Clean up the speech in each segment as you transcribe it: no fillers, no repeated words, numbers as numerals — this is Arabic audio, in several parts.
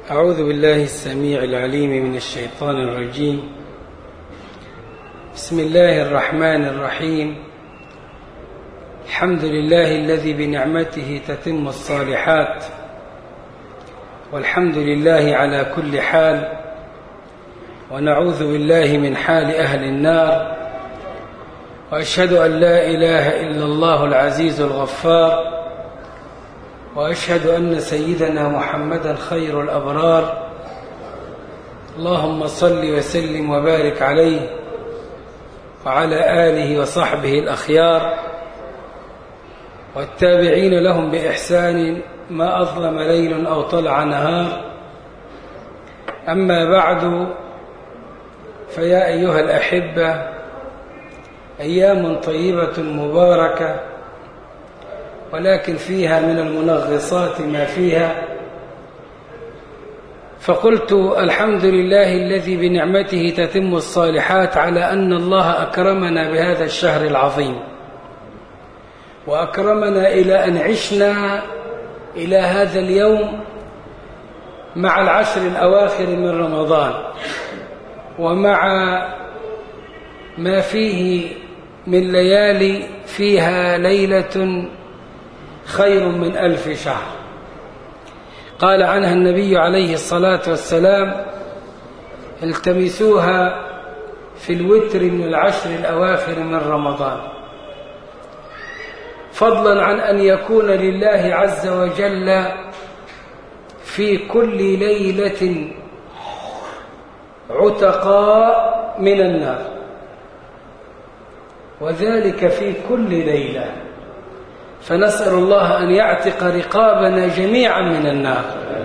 أعوذ بالله السميع العليم من الشيطان الرجيم. بسم الله الرحمن الرحيم. الحمد لله الذي بنعمته تتم الصالحات، والحمد لله على كل حال، ونعوذ بالله من حال أهل النار، وأشهد أن لا إله إلا الله العزيز الغفار، وأشهد أن سيدنا محمدا خير الأبرار. اللهم صل وسلم وبارك عليه وعلى آله وصحبه الأخيار، والتابعين لهم بإحسان ما أظلم ليل أو طلع نهار. أما بعد، فيا أيها الأحبة، أيام طيبة مباركة، ولكن فيها من المنغصات ما فيها. فقلت الحمد لله الذي بنعمته تتم الصالحات، على أن الله أكرمنا بهذا الشهر العظيم، وأكرمنا إلى أن عشنا إلى هذا اليوم مع العشر الأواخر من رمضان، ومع ما فيه من ليالي فيها ليلة خير من 1000 شهر. قال عنها النبي عليه الصلاة والسلام: التمسوها في الوتر من العشر الأواخر من رمضان، فضلا عن أن يكون لله عز وجل في كل ليلة عتقاء من النار، وذلك في كل ليلة. فنسأل الله أن يعتق رقابنا جميعا من النار.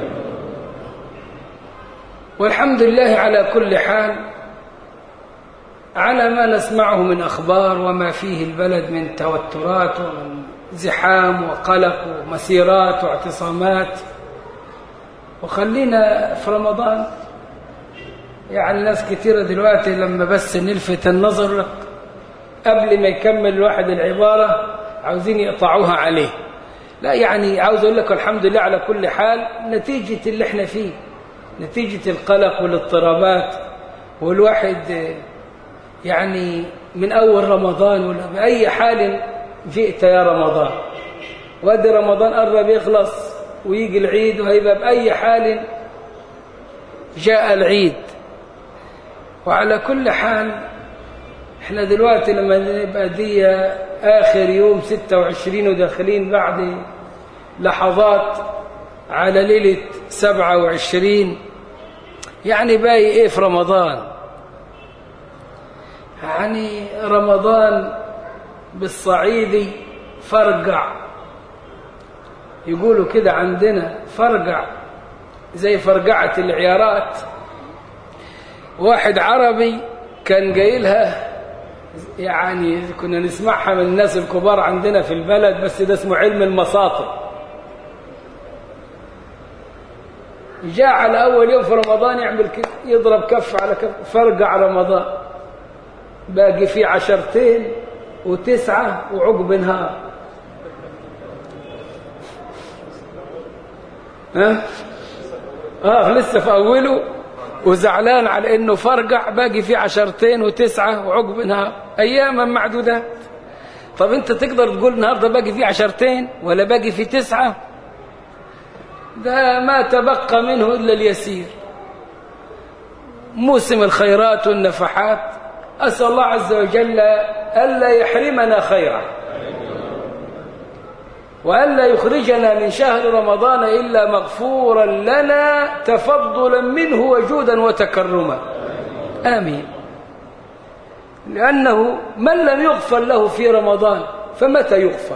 والحمد لله على كل حال على ما نسمعه من أخبار وما فيه البلد من توترات ومن زحام وقلق ومسيرات واعتصامات. وخلينا في رمضان، يعني ناس كتيرة دلوقتي لما بس نلفت النظر قبل ما يكمل الواحد العبارة عاوزين يقطعوها عليه. لا، يعني عاوز أقول لك الحمد لله على كل حال، نتيجة اللي احنا فيه، نتيجة القلق والاضطرابات، والواحد يعني من أول رمضان ولا بأي حال جئت يا رمضان، وادي رمضان قرب يخلص ويجي العيد، وهيبقى بأي حال جاء العيد. وعلى كل حال احنا دلوقتي لما نبقى دي آخر يوم 26 وداخلين بعد لحظات على ليلة 27، يعني باقي ايه في رمضان؟ يعني رمضان بالصعيدي فرقع، يقولوا كده عندنا فرقع زي فرقعة العيارات. واحد عربي كان قايلها، يعني كنا نسمعها من الناس الكبار عندنا في البلد، بس ده اسمه علم المساطر. جاء على أول يوم في رمضان يعمل كده، يضرب كف على كف، فرقع رمضان، باقي فيه 10 و9 وعقب نهار. لسه في أوله وزعلان على إنه فرقع، باقي فيه 10 و9 وعقب نهار، أياما معدودات. طب أنت تقدر تقول النهارده باقي فيه 10 ولا باقي فيه 9؟ ده ما تبقى منه إلا اليسير. موسم الخيرات والنفحات، أسأل الله عز وجل ألا يحرمنا خيره، وألا يخرجنا من شهر رمضان إلا مغفورا لنا تفضلا منه وجودا وتكرما. آمين. لأنه من لم يغفر له في رمضان فمتى يغفر؟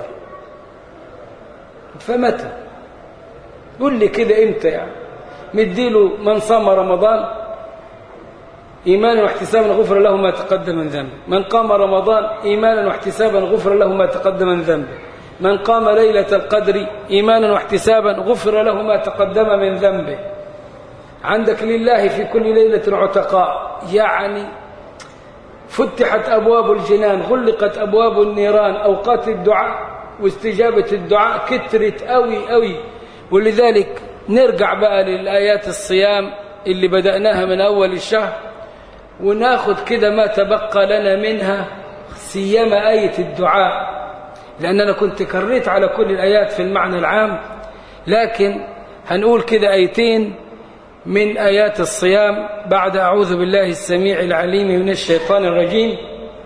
فمتى؟ قل لي كده إمتى؟ يعني مديله من صام رمضان إيمانا واحتسابا غفر له ما تقدم من ذنبه، من قام رمضان إيمانا واحتسابا غفر له ما تقدم من ذنبه، من قام ليلة القدر إيمانا واحتسابا غفر له ما تقدم من ذنبه. عندك لله في كل ليلة عتقاء، يعني فتحت أبواب الجنان، غلقت أبواب النيران، أوقات الدعاء واستجابة الدعاء كترت أوي أوي. ولذلك نرجع بقى للآيات الصيام اللي بدأناها من أول الشهر، وناخد كده ما تبقى لنا منها، سيما آية الدعاء، لأن أنا كنت كريت على كل الآيات في المعنى العام، لكن هنقول كده آيتين من آيات الصيام بعد أعوذ بالله السميع العليم من الشيطان الرجيم.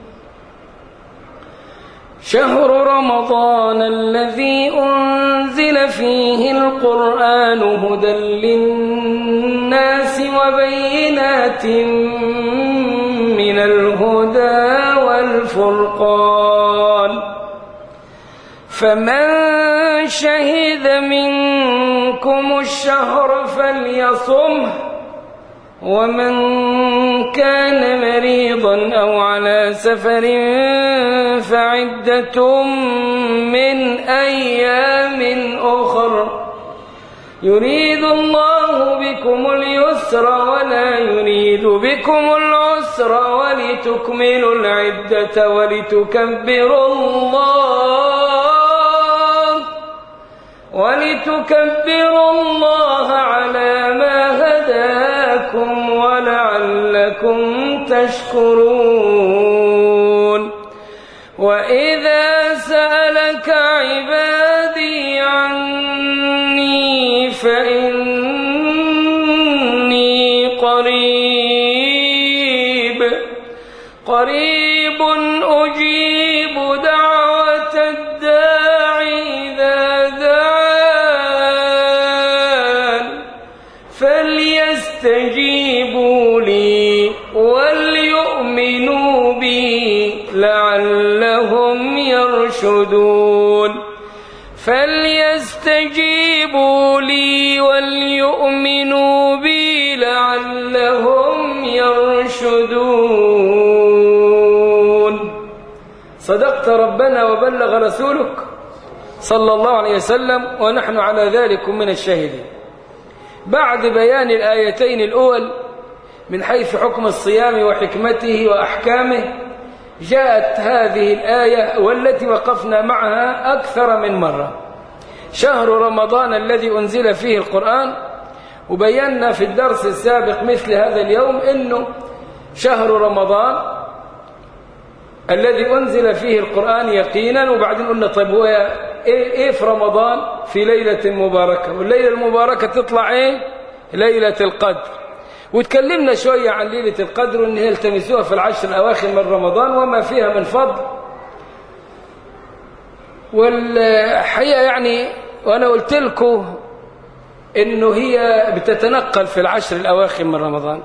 شهر رمضان الذي أنزل فيه القرآن هدى للناس وبينات من الهدى والفرقان، فمن شهد منكم الشهر فليصمه، ومن كان مريضا أو على سفر فعدة من أيام أخر، يريد الله بكم اليسر ولا يريد بكم العسر ولتكملوا العدة ولتكبروا الله على ما هداكم ولعلكم تشكرون. وإذا سألك عبادي عني فإني قريب أجيب دعوة الداعي إذا دعان، فليستجيبوا لي وليؤمنوا بي لعلهم يرشدون. فليستجيبوا لي وليؤمنوا بي لعلهم يرشدون. صدقت ربنا وبلغ رسولك صلى الله عليه وسلم، ونحن على ذلك من الشاهدين. بعد بيان الآيتين الأول من حيث حكم الصيام وحكمته وأحكامه، جاءت هذه الآية والتي وقفنا معها أكثر من مرة، شهر رمضان الذي أنزل فيه القرآن. وبينا في الدرس السابق مثل هذا اليوم إنه شهر رمضان الذي أنزل فيه القرآن يقينا. وبعدين قلنا طيب هو إيه في رمضان؟ في ليلة مباركة، والليلة المباركة تطلع إيه؟ ليلة القدر. وتكلمنا شوية عن ليلة القدر وإن هي التمسوها في العشر الأواخر من رمضان وما فيها من فضل. والحقيقة يعني وأنا قلت لكم إنه هي بتتنقل في العشر الأواخر من رمضان،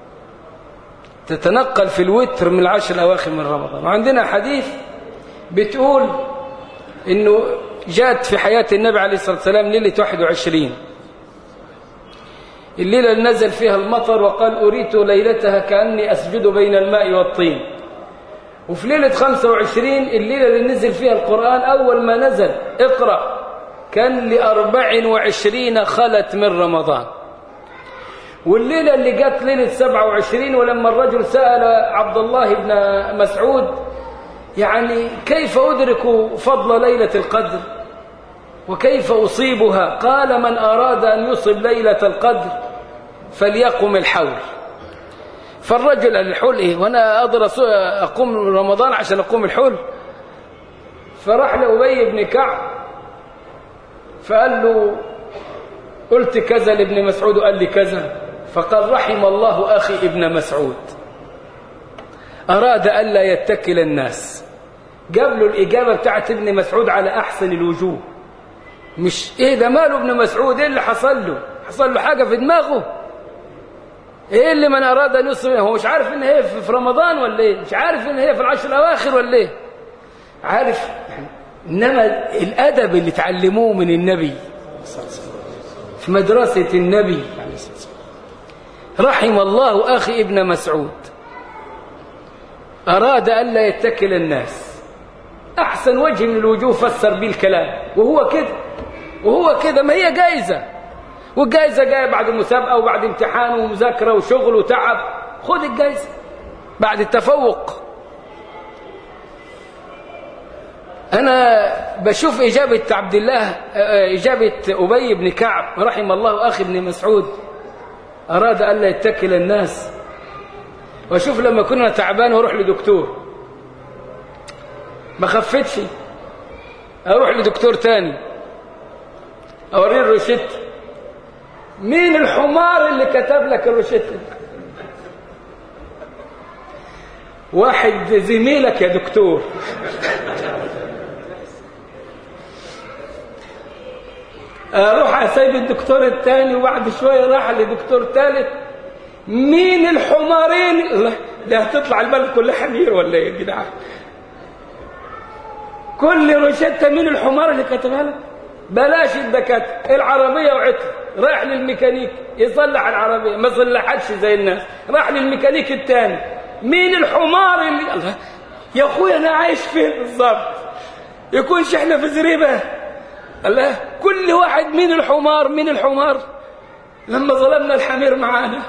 تتنقل في الوتر من العشر الأواخر من رمضان. وعندنا حديث بتقول إنه جاءت في حياة النبي عليه الصلاة والسلام ليلة 21، الليلة اللي نزل فيها المطر، وقال أريت ليلتها كأني أسجد بين الماء والطين. وفي ليلة 25 الليلة اللي نزل فيها القرآن أول ما نزل اقرأ، كان ل24 خلت من رمضان. والليلة اللي جت ليلة 27، ولما الرجل سأل عبد الله بن مسعود يعني كيف أدرك فضل ليلة القدر وكيف أصيبها؟ قال من أراد أن يصيب ليلة القدر فليقم الحول. فالرجل قال الحول إيه وأنا أقدر أقوم رمضان عشان أقوم الحول؟ فراح لأبي بن كعب فقال له قلت كذا لابن مسعود وقال لي كذا، فقال رحم الله أخي ابن مسعود، أراد ألا يتكل الناس. جاب له الإجابة بتاعت ابن مسعود على أحسن الوجوه، مش إيه ده ماله ابن مسعود، إيه اللي حصل له؟ حصل له حاجة في دماغه؟ إيه اللي من أراد أن يصيب؟ هو مش عارف إن هي في رمضان ولا إيه؟ مش عارف إن هي في العشر الأواخر ولا إيه؟ عارف. إنما الأدب اللي تعلموه من النبي في مدرسة النبي، رحم الله أخي ابن مسعود، أراد ألا يتكل الناس. أحسن وجه من الوجوه فسر به الكلام، وهو كده ما هي جائزة، والجائزة جاية بعد مسابقة وبعد امتحان ومذاكرة وشغل وتعب. خد الجائزة بعد التفوق. أنا بشوف إجابة عبد الله، إجابة أبي بن كعب رحم الله أخي ابن مسعود، أراد ألا يتكل الناس. وأشوف لما كنا تعبان وأروح لدكتور ما خفتش، أروح لدكتور تاني أوريه الروشتة، مين الحمار اللي كتب لك الروشتة؟ واحد زميلك يا دكتور. اروح اسيب الدكتور الثاني وبعد شويه راح لدكتور ثالث، مين الحمارين؟ ده هتطلع البلد كلها حمير ولا ايه يا جدعان؟ كل روشته مين الحمار اللي كتبها لك؟ بلاش الدكاتره، العربيه وعطل، رايح للميكانيك يصلح العربيه ما صلحتش زي الناس، راح للميكانيك الثاني، مين الحمار اللي الله يا اخويا انا عايش فين بالظبط؟ يكونش احنا في زريبه؟ الله كل واحد مين الحمار مين الحمار لما ظلمنا الحمير معانا.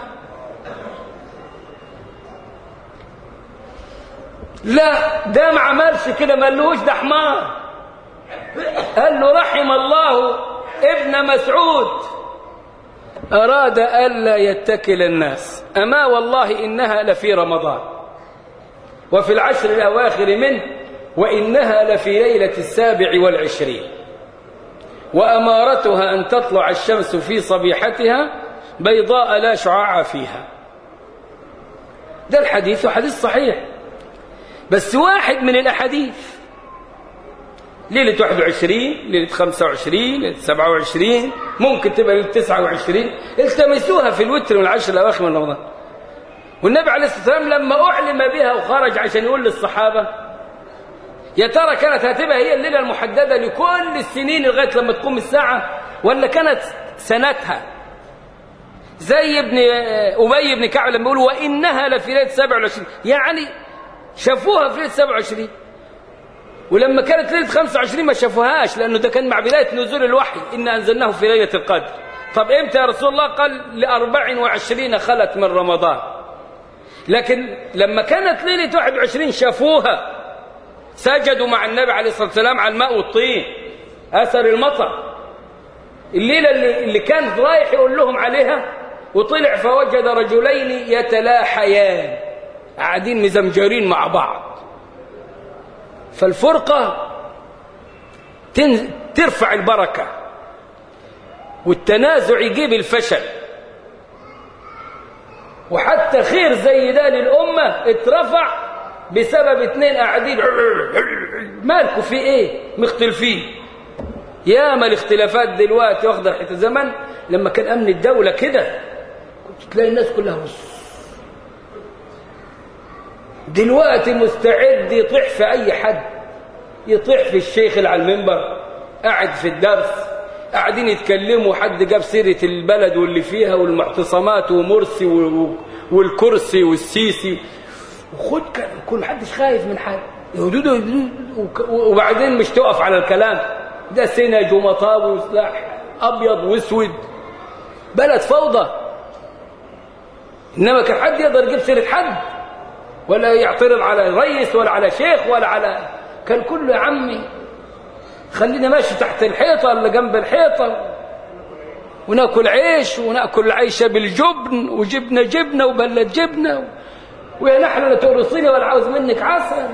لا ده ما عملش كده، ما قالوش ده حمار، قال له رحم الله ابن مسعود أراد ألا يتكل الناس، أما والله إنها لفي رمضان وفي العشر الأواخر منه، وإنها لفي ليلة 27، وأمارتها أن تطلع الشمس في صبيحتها بيضاء لا شعاع فيها. ده الحديث وحديث صحيح، بس واحد من الأحاديث ليلة 21 ليلة 25 ليلة 27 ممكن تبقى ليلة 29، التمسوها في الوتر والعشر الأواخر من رمضان. والنبي عليه الصلاة والسلام لما أعلم بها وخرج عشان يقول للصحابة يا ترى كانت هتبقى هي الليلة المحددة لكل السنين لغاية لما تقوم الساعة، ولا كانت سنتها زي أبي بن كعب لما يقول وإنها لفي ليلة 27، يعني شافوها في ليلة 27. ولما كانت ليلة 25 ما شافوهاش، لأنه ده كان مع بداية نزول الوحي، إن أنزلناه في ليلة القدر. طب إمتى يا رسول الله؟ قال ل24 خلت من رمضان. لكن لما كانت ليلة 21 شافوها، سجدوا مع النبي عليه الصلاة والسلام على الماء والطين، أثر المطر. الليلة اللي كان رايح يقول لهم عليها، وطلع فوجد رجلين يتلاحيان قاعدين مزمجرين مع بعض. فالفرقة ترفع البركة، والتنازع يجيب الفشل، وحتى خير زي ده للأمة اترفع بسبب 2 قاعدين مالكوا في ايه مختلفين. ياما الاختلافات دلوقتي واخده حته زمان لما كان امن الدوله كده كنت تلاقي الناس كلها دلوقتي مستعد يطيح في اي حد، يطيح في الشيخ اللي على المنبر قاعد في الدرس قاعدين يتكلموا، حد جاب سيره البلد واللي فيها والمعتصمات ومرسي والكرسي والسيسي، وخد كل حدش خايف من حد، وبعدين مش تقف على الكلام ده، سنج ومطاب وسلاح ابيض واسود، بلد فوضى. انما كان حد يقدر يجيب سيره حد ولا يعترض على رئيس ولا على شيخ ولا على، كان كله يا عمي خلينا ماشي تحت الحيطه اللي جنب الحيطه وناكل عيش وناكل عيشه بالجبن وجبنه جبنه وبلة جبنه، ويا نحن لا تورصيني ولا عاوز منك عسل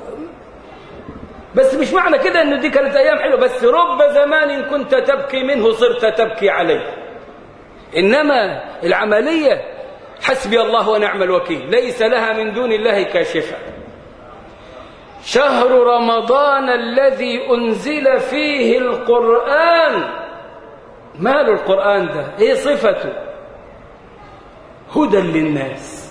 بس مش معنى كده انه دي كانت ايام حلوه، بس رب زمان كنت تبكي منه صرت تبكي عليه. انما العمليه حسبي الله ونعم الوكيل، ليس لها من دون الله كاشفه. شهر رمضان الذي انزل فيه القرآن، مال القرآن ده ايه صفته؟ هدى للناس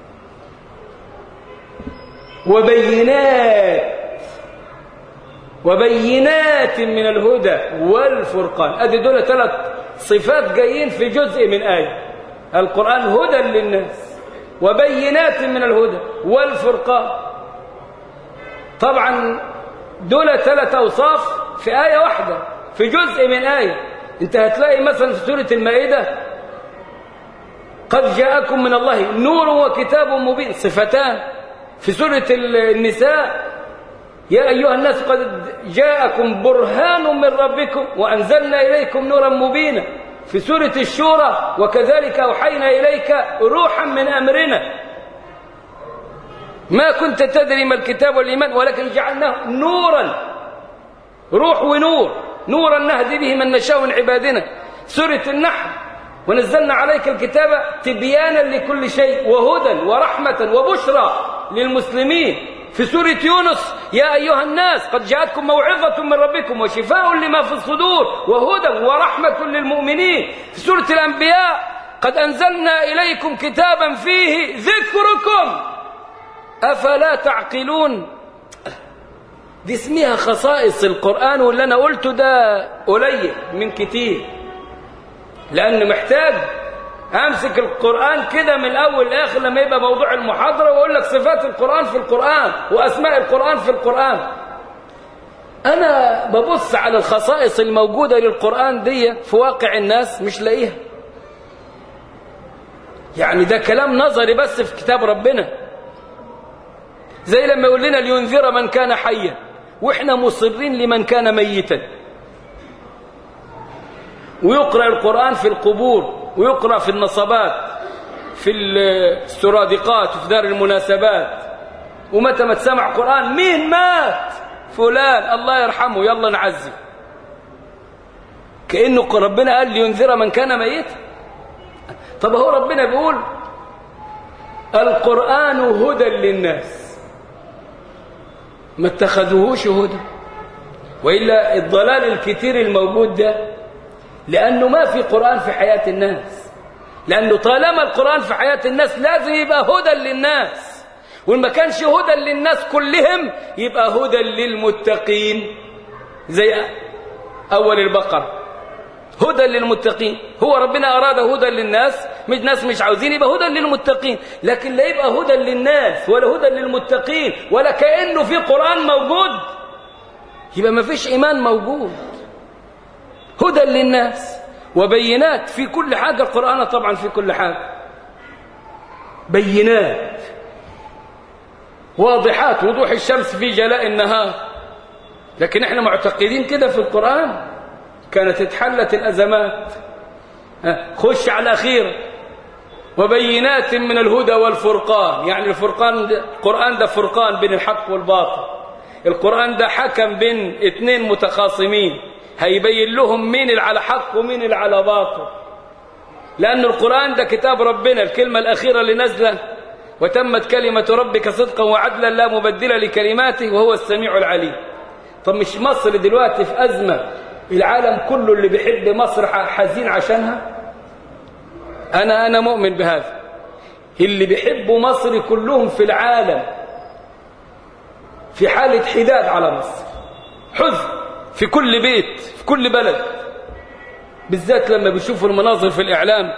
وبينات من الهدى والفرقان. ادي دول 3 صفات جايين في جزء من آية القرآن، هدى للناس وبينات من الهدى والفرقان. طبعا دول 3 أوصاف في آية واحدة في جزء من آية. انت هتلاقي مثلا في سورة المائدة قد جاءكم من الله نور وكتاب مبين، صفتان. في سورة النساء يا أيها الناس قد جاءكم برهان من ربكم وأنزلنا إليكم نورا مبينا في سورة الشورى وكذلك أوحينا إليك روحا من أمرنا ما كنت تدري ما الكتاب والإيمان ولكن جعلناه نورا روح ونور نورا نهدي به من نشاء من عبادنا سورة النحل ونزلنا عليك الكتاب تبيانا لكل شيء وهدى ورحمة وبشرى للمسلمين في سورة يونس يا أيها الناس قد جاءتكم موعظة من ربكم وشفاء لما في الصدور وهدى ورحمة للمؤمنين في سورة الأنبياء قد أنزلنا إليكم كتابا فيه ذكركم أفلا تعقلون. دي اسمها خصائص القرآن واللي أنا قلته ده قليل من كتير لأن محتاج أمسك القرآن كده من الأول لآخر لما يبقى موضوع المحاضرة وأقول لك صفات القرآن في القرآن وأسماء القرآن في القرآن. أنا ببص على الخصائص الموجودة للقرآن دي في واقع الناس مش لاقيها. يعني ده كلام نظري بس في كتاب ربنا زي لما يقول لنا لينذر من كان حيا وإحنا مصرين لمن كان ميتا ويقرأ القرآن في القبور ويقرأ في النصبات في السرادقات وفي دار المناسبات ومتى ما تسمع قرآن مين مات فلان الله يرحمه يلا نعزي كأنه ربنا قال لينذر من كان ميتا. طب هو ربنا بيقول القرآن هدى للناس ما اتخذوهوش هدى وإلا الضلال الكتير الموجود ده لأنه ما في قرآن في حياة الناس لأنه طالما القرآن في حياة الناس لازم يبقى هدى للناس وإن ما كانش هدى للناس كلهم يبقى هدى للمتقين زي أول البقرة هدى للمتقين. هو ربنا أراد هدى للناس مش ناس مش عاوزين يبقى هدى للمتقين لكن لا يبقى هدى للناس ولا هدى للمتقين ولا كأنه في قرآن موجود يبقى ما فيش إيمان موجود. هدى للناس وبينات في كل حاجة. القرآن طبعا في كل حاجة بينات واضحات وضوح الشمس في جلاء النهار لكن احنا معتقدين كده في القرآن كانت اتحلت الأزمات. خش على الأخير وبينات من الهدى والفرقان يعني القرآن ده فرقان بين الحق والباطل. القرآن ده حكم بين اتنين متخاصمين هيبين لهم مين اللي على حق ومين اللي على باطل لأن القرآن ده كتاب ربنا الكلمة الأخيرة اللي نزله وتمت كلمة ربك صدقا وعدلا لا مبدل لكلماته وهو السميع العليم. طب مش مصر دلوقتي في أزمة العالم كله اللي بيحب مصر حزين عشانها؟ أنا مؤمن بهذا. اللي بيحبوا مصر كلهم في العالم في حالة حداد على مصر حزن في كل بيت في كل بلد بالذات لما بيشوفوا المناظر في الإعلام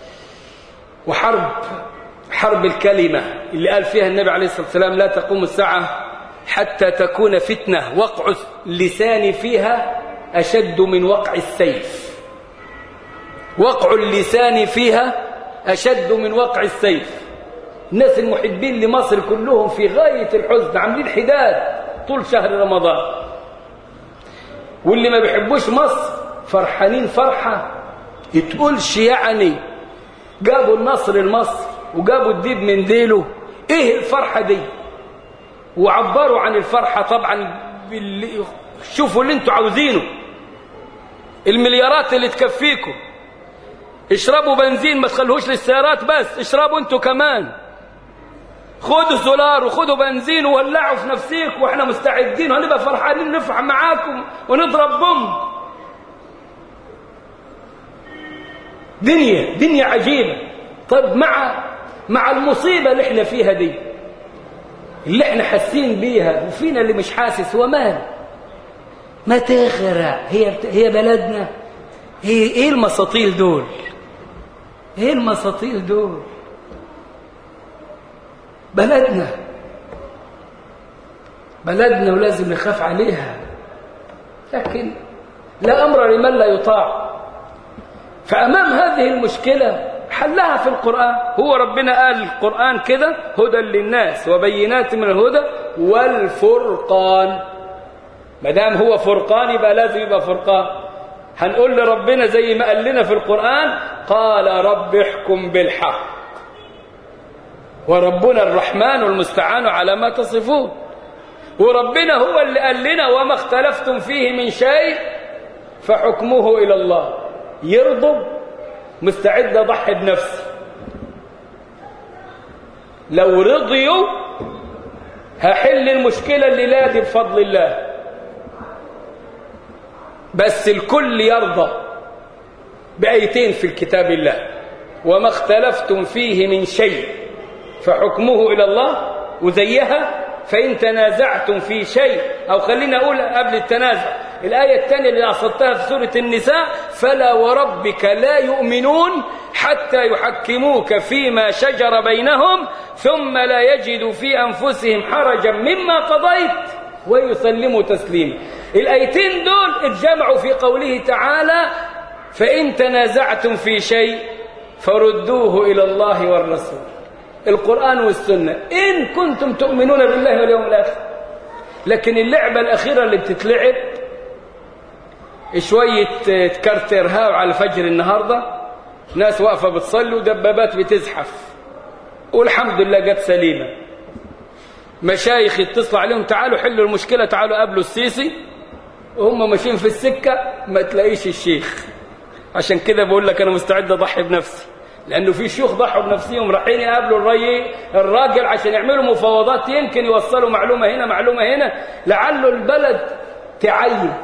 وحرب الكلمة اللي قال فيها النبي عليه الصلاة والسلام لا تقوم الساعة حتى تكون فتنة وقع اللسان فيها أشد من وقع السيف. وقع اللسان فيها أشد من وقع السيف. الناس المحبين لمصر كلهم في غاية الحزن عاملين حداد طول شهر رمضان واللي ما بيحبوش مصر فرحانين فرحة يتقولش يعني جابوا النصر لمصر وجابوا الديب من ديله. ايه الفرحة دي وعبروا عن الفرحة طبعا شوفوا اللي انتوا عاوزينه المليارات اللي تكفيكم اشربوا بنزين ما تخلوهوش للسيارات بس اشربوا انتوا كمان خدوا سولار وخدوا بنزين وولعوا في نفسيكم واحنا مستعدين وهنبقى فرحانين نفرح معاكم ونضرب بوم. دنيا عجيبة. طب مع المصيبة اللي احنا فيها دي اللي احنا حاسين بيها وفينا اللي مش حاسس ومال ما تغرق هي بلدنا. ايه المساطيل دول؟ ايه المساطيل دول؟ بلدنا ولازم نخاف عليها لكن لا أمر لمن لا يطاع. فأمام هذه المشكلة حلها في القرآن. هو ربنا قال القرآن كده هدى للناس وبينات من الهدى والفرقان. ما دام هو فرقان يبقى لازم يبقى فرقان. هنقول لربنا زي ما قال لنا في القرآن قال رب احكم بالحق وربنا الرحمن المستعان على ما تصفون. وربنا هو اللي قال لنا وما اختلفتم فيه من شيء فحكمه إلى الله. يرضى مستعد أضحي بنفسي. لو رضيوا هحل المشكلة اللي لا دي بفضل الله. بس الكل يرضى بآيتين في الكتاب الله وما اختلفتم فيه من شيء فحكمه إلى الله، وزيها فإن تنازعتم في شيء، أو خلينا أقول قبل التنازع الآية الثانية اللي أصلتها في سورة النساء فلا وربك لا يؤمنون حتى يحكموك فيما شجر بينهم ثم لا يجدوا في أنفسهم حرجا مما قضيت ويسلموا تسليما. الآيتين دول اتجمعوا في قوله تعالى فإن تنازعتم في شيء فردوه إلى الله والرسول. القرآن والسنة إن كنتم تؤمنون بالله واليوم الآخر. لكن اللعبة الأخيرة اللي بتتلعب شوية تكرتر هاو على الفجر النهاردة، ناس واقفة بتصلي ودبابات بتزحف والحمد لله جت سليمة. مشايخ يتصلوا عليهم تعالوا حلوا المشكلة، تعالوا قابلوا السيسي، وهم ماشيين في السكة ما تلاقيش الشيخ. عشان كده بقول لك أنا مستعد أضحي بنفسي، لأنه في شيوخ ضحوا بنفسهم رايحين يقابلوا الراجل عشان يعملوا مفاوضات، يمكن يوصلوا معلومة هنا معلومة هنا، لعله البلد تعيد.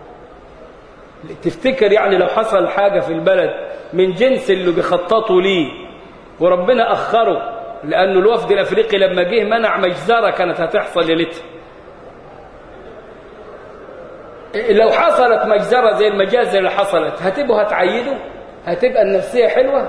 تفتكر يعني لو حصل حاجة في البلد من جنس اللي بيخططوا ليه وربنا أخره، لأنه الوفد الأفريقي لما جه منع مجزرة كانت هتحصل ليلتها. لو حصلت مجزرة زي المجازر اللي حصلت هتبقوا هتعيدوا؟ هتبقى النفسية حلوة؟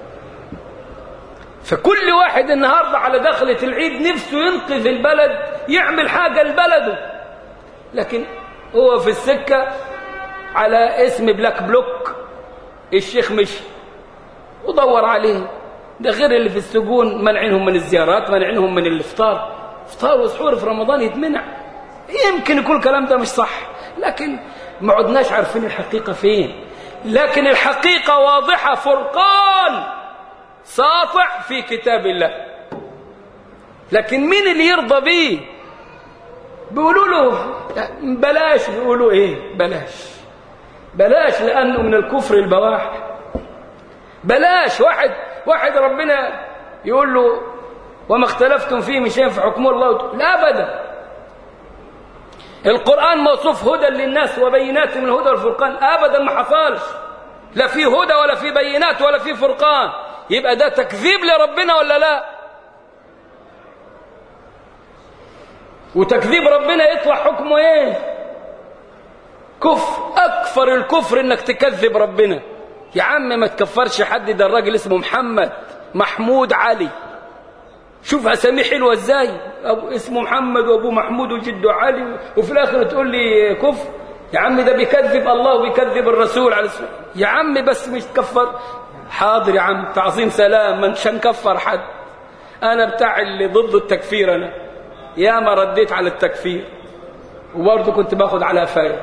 فكل واحد النهاردة على دخلة العيد نفسه ينقذ البلد، يعمل حاجة لبلده، لكن هو في السكة على اسم بلاك بلوك الشيخ مشي ودور عليه. ده غير اللي في السجون منعينهم من الزيارات، منعينهم من الافطار. افطار وسحور في رمضان يتمنع. يمكن يكون الكلام ده مش صح، لكن ما عدناش عارفين الحقيقة فين. لكن الحقيقة واضحة، فرقان ساطع في كتاب الله. لكن مين اللي يرضى بيه؟ بيقولوا له بلاش. بيقولوا ايه؟ بلاش لأنه من الكفر البواح. بلاش. واحد ربنا يقول له وما اختلفتم فيه من شيء فحكمه الله، لا أبدا. القرآن موصوف هدى للناس وبينات من الهدى والفرقان، أبدا ما حصلش، لا في هدى ولا في بينات ولا في فرقان. يبقى ده تكذيب لربنا ولا لا؟ وتكذيب ربنا يطلع حكمه ايه؟ كفر. أكفر الكفر انك تكذب ربنا. يا عم ما تكفرش حد، ده الراجل اسمه محمد محمود علي، شوف اساميه حلوه ازاي، اسمه محمد وابوه محمود وجده علي، وفي الاخر تقول لي كفر؟ يا عم ده بيكذب الله وبيكذب الرسول عليه الصلاه والسلام. يا عم بس مش تكفر. حاضر يا عم، تعظيم سلام، مش هنكفر حد. انا بتاع اللي ضد التكفير، انا يا ما رديت على التكفير وبرضه كنت باخد على قفايا.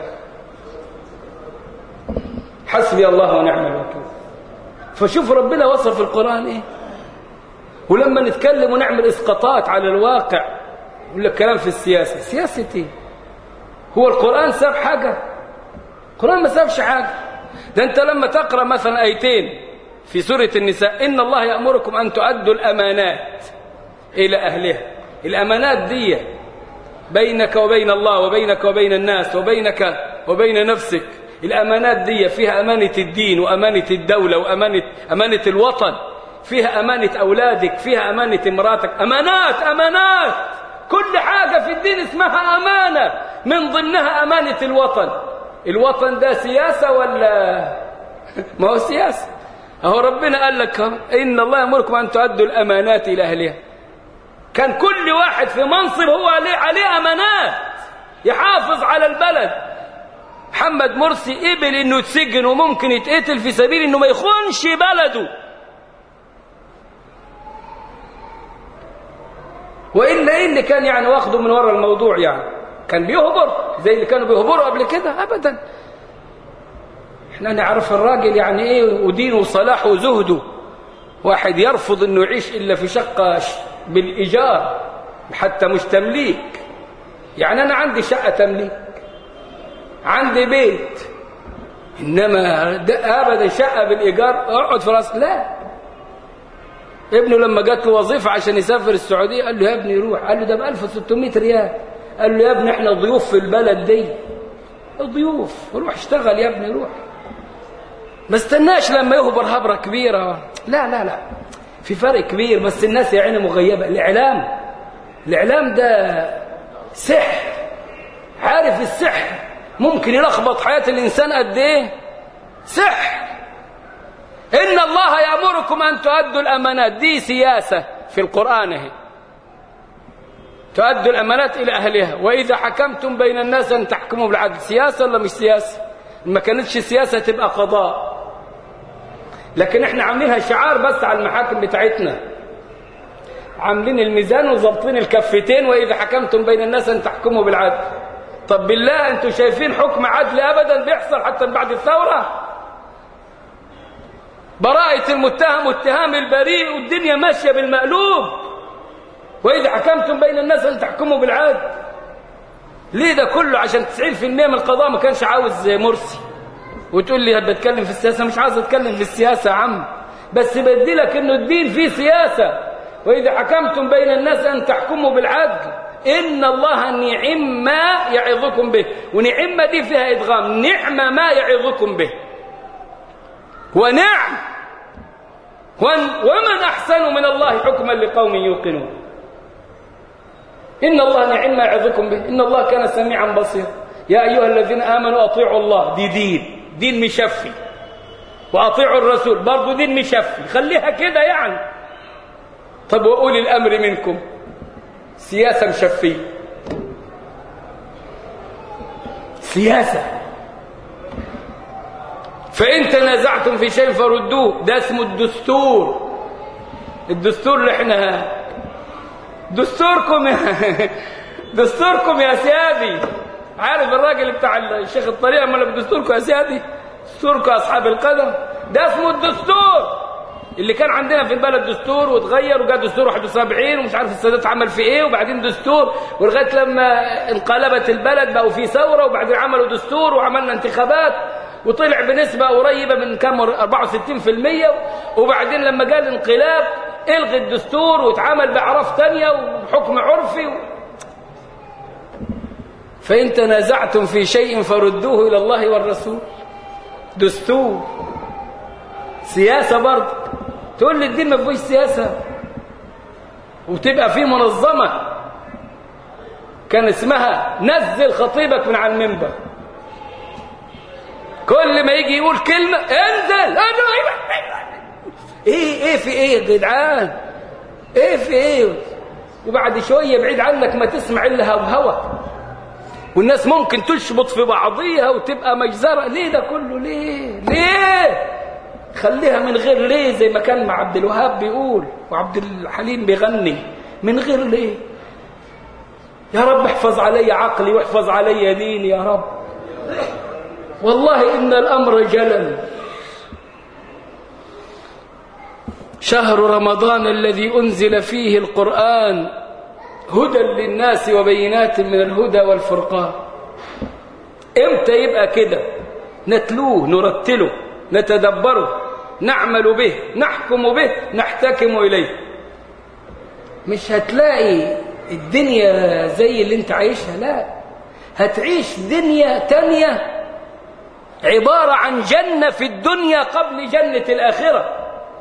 حسبي الله ونعم الوكيل. فشوف ربنا وصف في القرآن ايه. ولما نتكلم ونعمل اسقاطات على الواقع يقول لك كلام في السياسة. سياسة ايه؟ هو القرآن ساب حاجة؟ القرآن ما سابش حاجة. ده انت لما تقرأ مثلا آيتين في سورة النساء إن الله يأمركم أن تؤدوا الأمانات إلى أهلها. الأمانات دي بينك وبين الله وبينك وبين الناس وبينك وبين نفسك. الأمانات دي فيها أمانة الدين وأمانة الدولة وأمانة الوطن، فيها أمانة أولادك، فيها أمانة امراتك. أمانات كل حاجة في الدين اسمها أمانة، من ضمنها أمانة الوطن. الوطن ده سياسة ولا ما هو سياسة؟ أهو ربنا قال لك إن الله يأمركم أن تؤدوا الأمانات إلى أهلها. كان كل واحد في منصب هو عليه أمانات يحافظ على البلد. محمد مرسي قبل إنه يتسجن وممكن يتقتل في سبيل إنه ما يخونش بلده، وإلا إيه اللي كان يعني واخده من وراء الموضوع؟ يعني كان بيهبر. زي اللي كانوا بيهبروا قبل كده أبدا. احنا نعرف الراجل يعني ايه ودينه وصلاحه وزهده. واحد يرفض انه يعيش الا في شقة بالايجار حتى مش تمليك. يعني انا عندي شقة تمليك، عندي بيت، انما ابدا شقة بالايجار اقعد في راس. لا. ابنه لما جات له وظيفة عشان يسافر السعودية قال له يا ابني روح. قال له ده ب 1600 ريال. قال له يا ابني احنا ضيوف في البلد دي، ضيوف، روح اشتغل يا ابني روح. ما استناش لما يهبر هبرة كبيرة. لا لا لا، في فرق كبير. بس الناس يا عيني مغيبة. الإعلام ده سحر. عارف السحر ممكن يلخبط حياة الإنسان قد إيه؟ سحر. إن الله يأمركم أن تؤدوا الأمانات. دي سياسة في القرآن اهي. تؤدوا الأمانات إلى أهلها وإذا حكمتم بين الناس أن تحكموا بالعدل. سياسة ولا مش سياسة؟ ما كانتش سياسة تبقى قضاء. لكن احنا عاملينها شعار بس على المحاكم بتاعتنا، عاملين الميزان وظابطين الكفتين وإذا حكمتم بين الناس أن تحكموا بالعدل. طب بالله أنتوا شايفين حكم عدل أبدا بيحصل حتى بعد الثورة؟ براءة المتهم واتهام البريء والدنيا ماشية بالمقلوب. وإذا حكمتم بين الناس أن تحكموا بالعدل. ليه ده كله؟ عشان 90% من القضاء ما كانش عاوز مرسي. وتقول لي بتكلم في السياسة. مش عاوز اتكلم في السياسة يا عم، بس بدي لك انه الدين فيه سياسة. وإذا حكمتم بين الناس أن تحكموا بالعدل إن الله نعم ما يعظكم به. ونعم دي فيها إدغام. نعم ما يعظكم به ونعم. ومن أحسن من الله حكما لقوم يوقنون. إن الله نعم ما يعظكم به إن الله كان سميعا بصيرا. يا أيها الذين آمنوا أطيعوا الله. دي دين مشفي. وأطيعوا الرسول برضو دين مشفي. خليها كده يعني. طب وأولي الأمر منكم سياسة مشفية. سياسة. فإن تنازعتم في شيء فردوه. ده اسمه الدستور. الدستور اللي احنا دستوركم يا سيادي. عارف الراجل بتاع الشيخ الطريقة امال بدستوركم يا سيادي؟ دستوركم أصحاب القدم. ده اسمه الدستور. اللي كان عندنا في البلد دستور وتغير وجاء دستور 71 ومش عارف السادات عمل في ايه وبعدين دستور، ولغايه لما انقلبت البلد بقوا في ثوره وبعدين عملوا دستور وعملنا انتخابات وطلع بنسبه قريبه من كام 64%. وبعدين لما جاء الانقلاب الغي الدستور واتعمل باعراف ثانيه وحكم عرفي. فإن تنازعتم في شيء فردوه إلى الله والرسول. دستور. سياسة برضه. تقول لي الدين ما فيهوش سياسة وتبقى فيه منظمة كان اسمها نزل خطيبك من على المنبر. كل ما يجي يقول كلمة انزل. ايه في ايه يا جدعان؟ ايه في ايه؟ وبعد شوية بعيد عنك ما تسمع إلا هوهوة. والناس ممكن تشبط في بعضيها وتبقى مجزرة. ليه ده كله؟ ليه؟ خليها من غير ليه، زي ما كان مع عبد الوهاب بيقول وعبد الحليم بيغني. من غير ليه. يا رب احفظ علي عقلي واحفظ علي ديني يا رب. والله إن الأمر جلل. شهر رمضان الذي أنزل فيه القرآن هدى للناس وبينات من الهدى والفرقان. امتى يبقى كده؟ نتلوه، نرتله، نتدبره، نعمل به، نحكم به، نحتكم إليه. مش هتلاقي الدنيا زي اللي انت عايشها. لا، هتعيش دنيا تانية عبارة عن جنة في الدنيا قبل جنة الآخرة.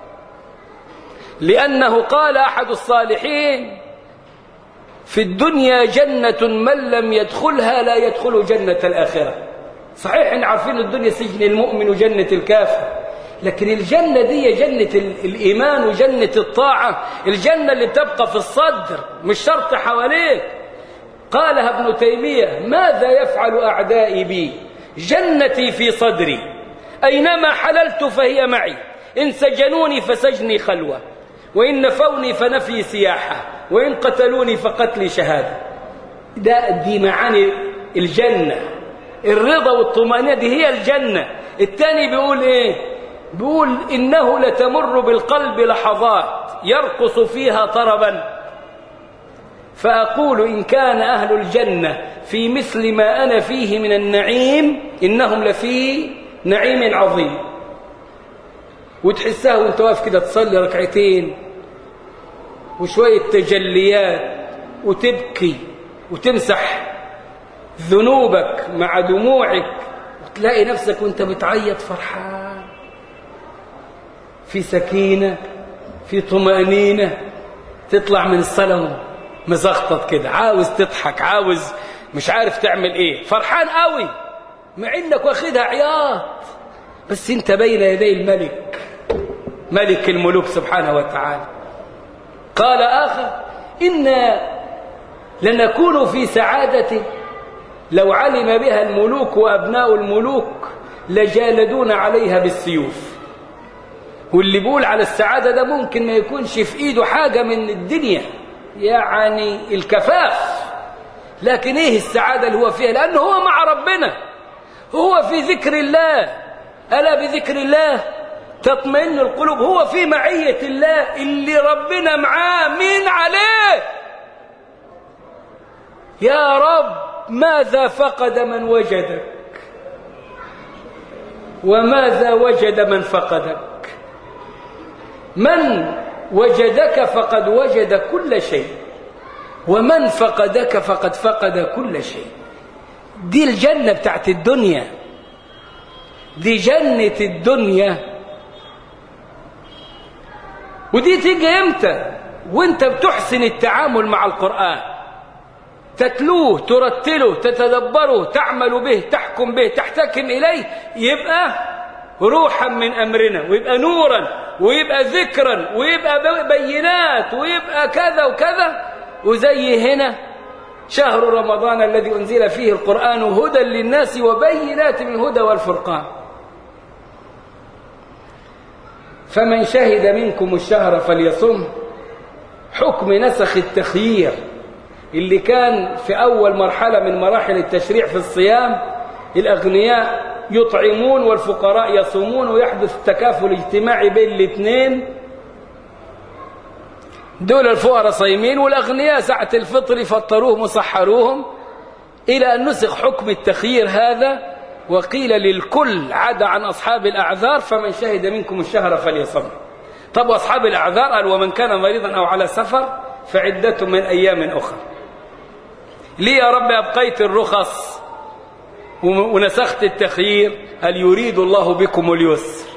لأنه قال أحد الصالحين في الدنيا جنة من لم يدخلها لا يدخل جنة الآخرة. صحيح إن عارفين الدنيا سجن المؤمن وجنة الكافر، لكن الجنة دي جنة الإيمان وجنة الطاعة. الجنة اللي بتبقى في الصدر مش شرط حواليك. قالها ابن تيمية: ماذا يفعل أعدائي بي؟ جنتي في صدري، أينما حللت فهي معي، إن سجنوني فسجني خلوة، وإن نفوني فنفي سياحة، وإن قتلوني فقتلي شهادة. دي معاني الجنة. الرضا والطمأنينة دي هي الجنة. الثاني بيقول إيه؟ بيقول إنه لتمر بالقلب لحظات يرقص فيها طربا، فأقول إن كان أهل الجنة في مثل ما أنا فيه من النعيم إنهم لفي نعيم عظيم. وتحسها وانت واقف كده تصلي ركعتين وشوية تجليات وتبكي وتمسح ذنوبك مع دموعك، وتلاقي نفسك وانت بتعيط فرحان، في سكينة، في طمأنينة. تطلع من الصلاة مزخطط كده، عاوز تضحك، عاوز مش عارف تعمل ايه، فرحان قوي مع انك واخدها عياط، بس انت بين يدي الملك، ملك الملوك سبحانه وتعالى. قال آخر إنا لنكون في سعادة لو علم بها الملوك وأبناء الملوك لجالدون عليها بالسيوف. واللي بيقول على السعادة ده ممكن ما يكونش في إيده حاجة من الدنيا، يعني الكفاف، لكن إيه السعادة اللي هو فيها؟ لأنه هو مع ربنا، هو في ذكر الله. ألا بذكر الله تطمئن القلوب. هو في معية الله، اللي ربنا معاه مين عليه؟ يا رب ماذا فقد من وجدك وماذا وجد من فقدك؟ من وجدك فقد وجد كل شيء، ومن فقدك فقد فقد كل شيء. دي الجنة بتاعت الدنيا، دي جنة الدنيا. ودي تيجي امتى؟ وانت بتحسن التعامل مع القرآن، تتلوه، ترتله، تتدبره، تعمل به، تحكم به، تحتكم إليه، يبقى روحا من أمرنا، ويبقى نورا، ويبقى ذكرا، ويبقى بينات، ويبقى كذا وكذا. وزي هنا شهر رمضان الذي أنزل فيه القرآن هدى للناس وبينات من الهدى والفرقان. فمن شهد منكم الشهر فليصم. حكم نسخ التخيير اللي كان في أول مرحلة من مراحل التشريع في الصيام، الأغنياء يطعمون والفقراء يصومون، ويحدث تكافل اجتماعي بين الاثنين. دول الفقراء صايمين والأغنياء ساعة الفطر يفطروهم وصحروهم، إلى أن نسخ حكم التخيير هذا وقيل للكل عدا عن أصحاب الأعذار. فمن شهد منكم الشهر فليصم. طب أصحاب الأعذار قال ومن كان مريضا أو على سفر فعدة من أيام أخرى. ليه يا رب أبقيت الرخص ونسخت التخيير؟ هل يريد الله بكم اليسر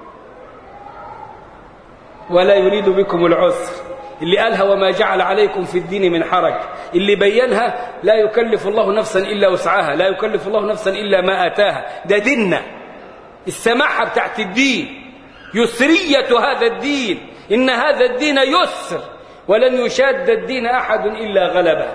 ولا يريد بكم العسر. اللي قالها وما جعل عليكم في الدين من حرج، اللي بينها لا يكلف الله نفسا إلا وسعها، لا يكلف الله نفسا إلا ما آتاها. ده ديننا، السماحة بتاعت الدين، يسرية هذا الدين، إن هذا الدين يسر ولن يشاد الدين أحد إلا غلبه.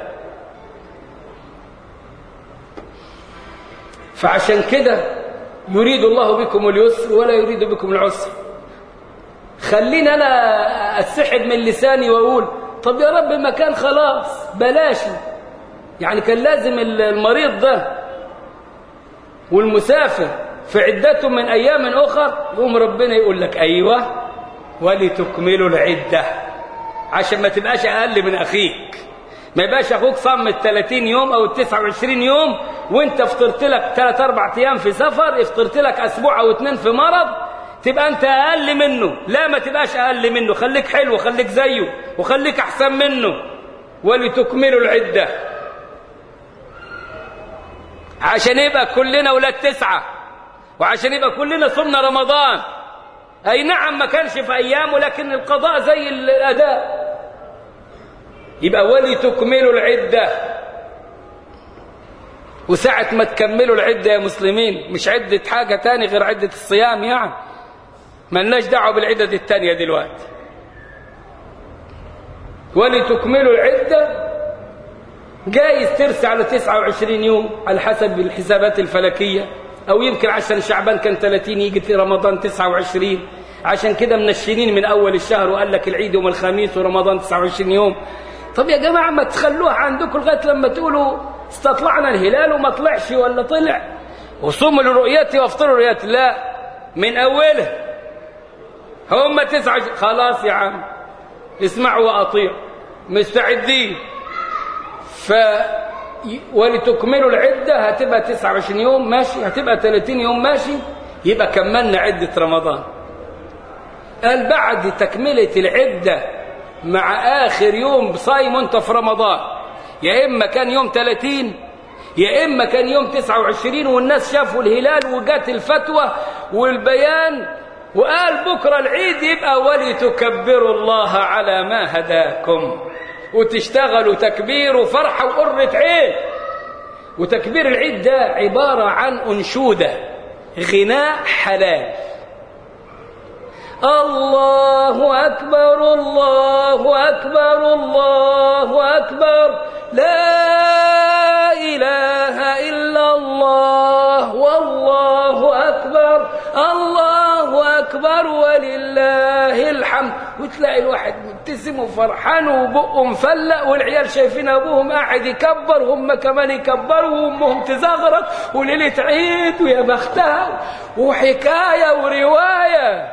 فعشان كده يريد الله بكم اليسر ولا يريد بكم العسر. خلينا أنا أتسحب من لساني وأقول طب يا رب ما كان خلاص بلاش، يعني كان لازم المريض ده والمسافر في عدة من أيام أخر، يقوم ربنا يقول لك أيوة ولتكملوا العدة، عشان ما تبقاش أقل من أخيك. ما يبقاش أخوك صام 30 يوم أو 29 يوم وانت افطرت لك 3-4 أيام في سفر، افطرت لك أسبوع أو 2 في مرض، تبقى أنت أقل منه. لا، ما تبقاش أقل منه، خليك حلو، خليك زيه، وخليك أحسن منه. ولتكملوا العدة، عشان يبقى كلنا ولاد 9، وعشان يبقى كلنا صمنا رمضان. أي نعم ما كانش في أيامه، لكن القضاء زي الأداء. يبقى ولتكملوا العدة. وساعة ما تكملوا العدة يا مسلمين، مش عدة حاجة تاني غير عدة الصيام، يعني ما لناش دعوة بالعدة التانية دلوقتي. ولتكملوا العدة جايز ترسى على 29 يوم على حسب الحسابات الفلكية، أو يمكن عشان شعبان كان 30 يجي في رمضان 29، عشان كده منشنين من أول الشهر وقال لك العيد يوم الخميس ورمضان 29 يوم. طب يا جماعة ما تخلوها عندكم لغاية لما تقولوا استطلعنا الهلال وما طلعش ولا طلع، وصوموا لرؤيته وافطروا رؤيته. لا، من أوله هم 9. خلاص يا عم اسمعوا وأطيعوا، مستعدين. ولتكملوا العدة هتبقى 29 يوم ماشي، هتبقى 30 يوم ماشي، يبقى كملنا عدة رمضان. قال بعد تكملة العدة مع آخر يوم بصايم انت في رمضان، يا إما كان يوم 30 يا إما كان يوم 29 والناس شافوا الهلال وجات الفتوى والبيان وقال بكرة العيد، يبقى ولتكبروا الله على ما هداكم، وتشتغلوا تكبير وفرحة وقرة عيد. وتكبير العيد ده عبارة عن أنشودة غناء حلال. الله أكبر الله أكبر الله أكبر لا إله إلا الله والله أكبر الله أكبر ولله الحمد. وتلاقي الواحد مبتسم وفرحان وبقه مفلق، والعيال شايفين أبوهم قاعد يكبر وهم كمان يكبروا، وأمهم تزغرط، وليلة عيد ويا بختها وحكاية ورواية.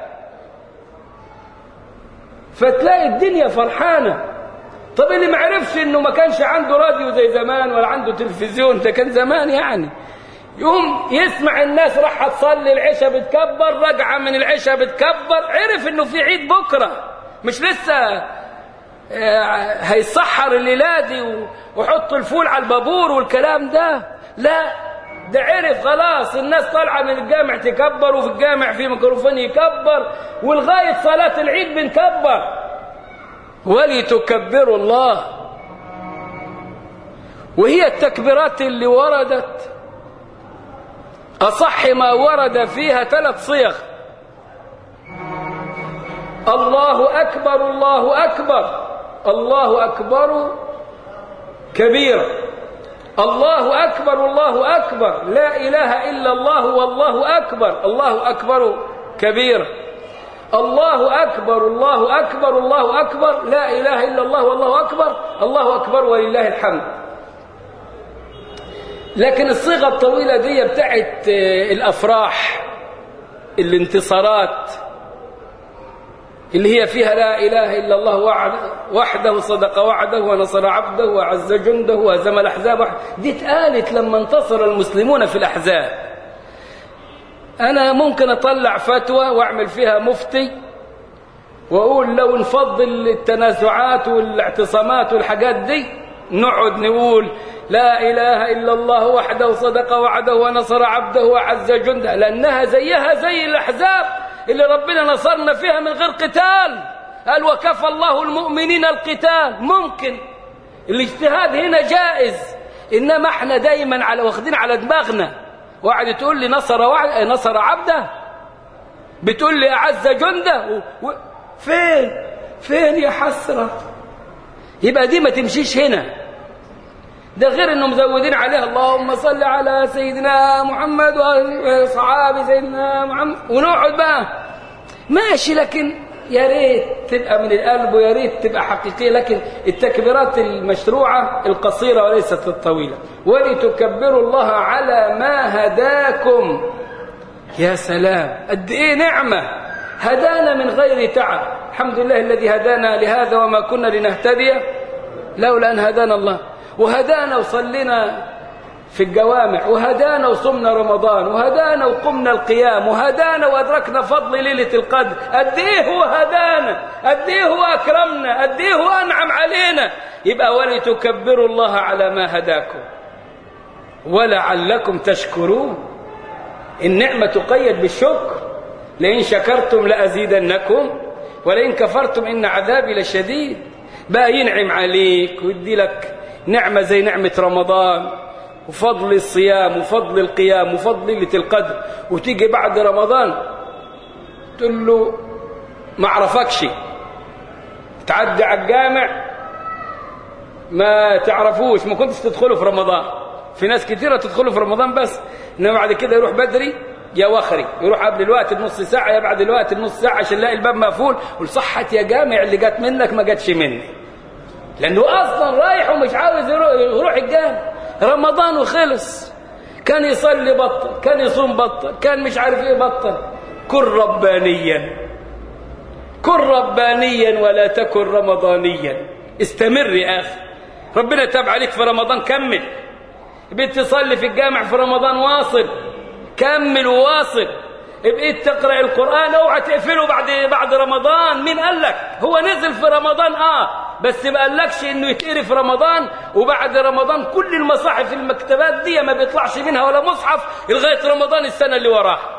فتلاقي الدنيا فرحانة. طب اللي ما عرفش انه ما كانش عنده راديو زي زمان ولا عنده تلفزيون، ده كان زمان يعني، يوم يسمع الناس راح تصلي العشاء بتكبر، رجعة من العشاء بتكبر، عرف انه في عيد بكرة، مش لسه هيسحر الليلة دي وحط الفول على البابور والكلام ده. لا، ده عرف خلاص الناس طالعة من الجامع تكبر، وفي الجامع في ميكروفون يكبر، ولغاية صلاة العيد بنكبر. ولتكبروا الله. وهي التكبيرات اللي وردت أصح ما ورد فيها 3 صيغ: الله أكبر الله أكبر، الله أكبر كبيرا، الله أكبر الله أكبر، لا إله إلا الله والله أكبر، الله أكبر كبيرا، الله أكبر الله أكبر الله أكبر، لا إله إلا الله والله أكبر، الله أكبر ولله الحمد. لكن الصيغة الطويلة دي بتاعت الأفراح، الانتصارات، اللي هي فيها لا إله إلا الله وحده صدق وعده ونصر عبده وعز جنده وهزم الأحزاب، دي اتقالت لما انتصر المسلمون في الأحزاب. أنا ممكن أطلع فتوى وأعمل فيها مفتي وأقول لو نفضل التنازعات والاعتصامات والحاجات دي نقعد نقول لا إله إلا الله وحده صدق وعده ونصر عبده وعز جنده، لأنها زيها زي الأحزاب اللي ربنا نصرنا فيها من غير قتال. قال وكفى الله المؤمنين القتال. ممكن الاجتهاد هنا جائز، إنما احنا دايما واخدين على دماغنا. واحد تقول لي نصر عبده، بتقول لي أعز جنده، فين يا حسرة؟ يبقى دي ما تمشيش هنا. ده غير انهم مزودين عليها اللهم صل على سيدنا محمد وصحابه سيدنا محمد، ونقعد بقى ماشي. لكن يا ريت تبقى من القلب ويا ريت تبقى حقيقية. لكن التكبيرات المشروعة القصيرة وليست الطويلة. ولتكبروا الله على ما هداكم. يا سلام، قد ايه نعمة هدانا من غير تعب. الحمد لله الذي هدانا لهذا وما كنا لنهتدي لولا أن هدانا الله. وهدانا وصلينا في الجوامع، وهدانا وصمنا رمضان، وهدانا وقمنا القيام، وهدانا وأدركنا فضل ليلة القدر. قد ايه هو هدانا، قد ايه هو أكرمنا، قد ايه هو أنعم علينا. يبقى ولتكبروا الله على ما هداكم ولعلكم تشكرون. النعمة تقيد بالشكر. لئن شكرتم لأزيدنكم ولئن كفرتم إن عذابي لشديد. بقى ينعم عليك ويدي لك نعمة زي نعمة رمضان وفضل الصيام وفضل القيام وفضل ليلة القدر، وتيجي بعد رمضان تقول له ما عرفكش، تعدي على الجامع ما تعرفوش، ما كنتش تدخلوا في رمضان. في ناس كتيرة تدخلوا في رمضان بس، إنما بعد كده يروح بدري يا وخري، يروح قبل الوقت بنص ساعة يا بعد الوقت بنص ساعة عشان يلاقي الباب مقفول، والصحة يا جامع اللي جات منك ما جاتش مني، لأنه أصلا رايح ومش عاوز يروح الجامع. رمضان وخلص. كان يصلي بطل، كان يصوم بطل، كان مش عارف ايه بطل. كن ربانيا، كن ربانيا ولا تكن رمضانيا. استمر يا اخي، ربنا تاب عليك في رمضان، كمل. بقيت تصلي في الجامع في رمضان، واصل، كمل وواصل. بقيت تقرأ القرآن، اوعى تقفله بعد رمضان. مين قال لك؟ هو نزل في رمضان بس ما قالكش انه يتقري في رمضان، وبعد رمضان كل المصاحف في المكتبات دي ما بيطلعش منها ولا مصحف لغاية رمضان السنة اللي وراها.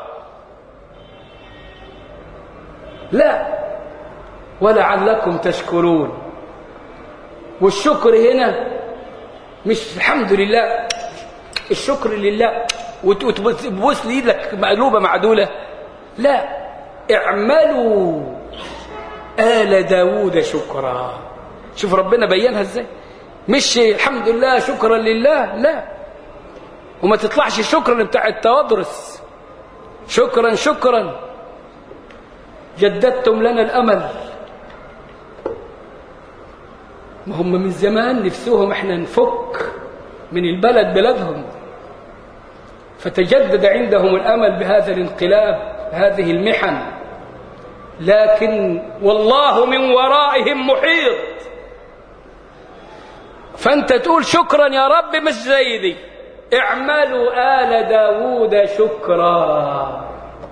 لا، ولعلكم تشكرون. والشكر هنا مش الحمد لله، الشكر لله وتبوس لي ايدك مقلوبة معدولة. لا، اعملوا آل داود شكرا. شوف ربنا بينها ازاي، مش الحمد لله شكرا لله، لا. وما تطلعش شكرا بتاع التوادرس، شكرا شكرا جددتم لنا الأمل. ما هم من زمان نفسهم احنا نفك من البلد بلدهم، فتجدد عندهم الأمل بهذا الانقلاب، هذه المحن. لكن والله من ورائهم محيط. فأنت تقول شكرا يا رب مش زي دي. اعملوا آل داود شكرا،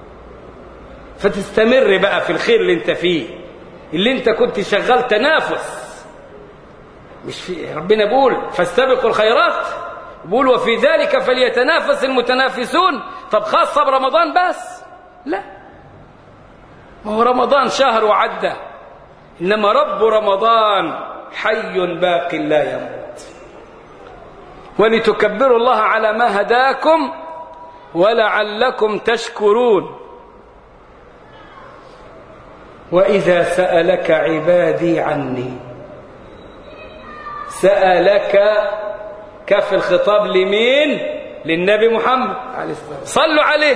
فتستمر بقى في الخير اللي انت فيه، اللي انت كنت شغال تنافس. مش في ربنا بيقول فاستبقوا الخيرات، بيقول وفي ذلك فليتنافس المتنافسون. طب خاصة برمضان بس؟ لا، ما هو رمضان شهر وعدى، إنما رب رمضان حي باق لا يموت. ولتكبروا الله على ما هداكم ولعلكم تشكرون. وإذا سألك عبادي عني، سألك كف الخطاب لمين؟ للنبي محمد عليه الصلاة والسلام. صلوا عليه.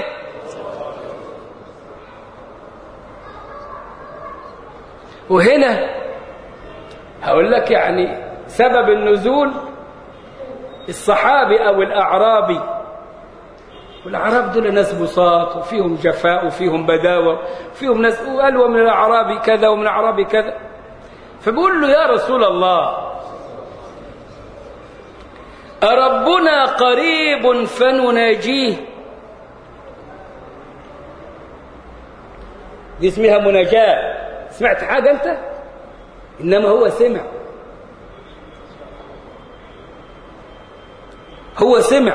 وهنا هقول لك يعني سبب النزول الصحابي أو الأعرابي. والأعراب دول ناس بساط، وفيهم جفاء وفيهم بداوة، وفيهم ناس قالوا من الأعرابي كذا ومن الأعرابي كذا. فبقول له يا رسول الله، أربنا قريب فنناجيه؟ دي اسمها مناجاة. سمعت حاجة أنت؟ إنما هو سمع، هو سمع.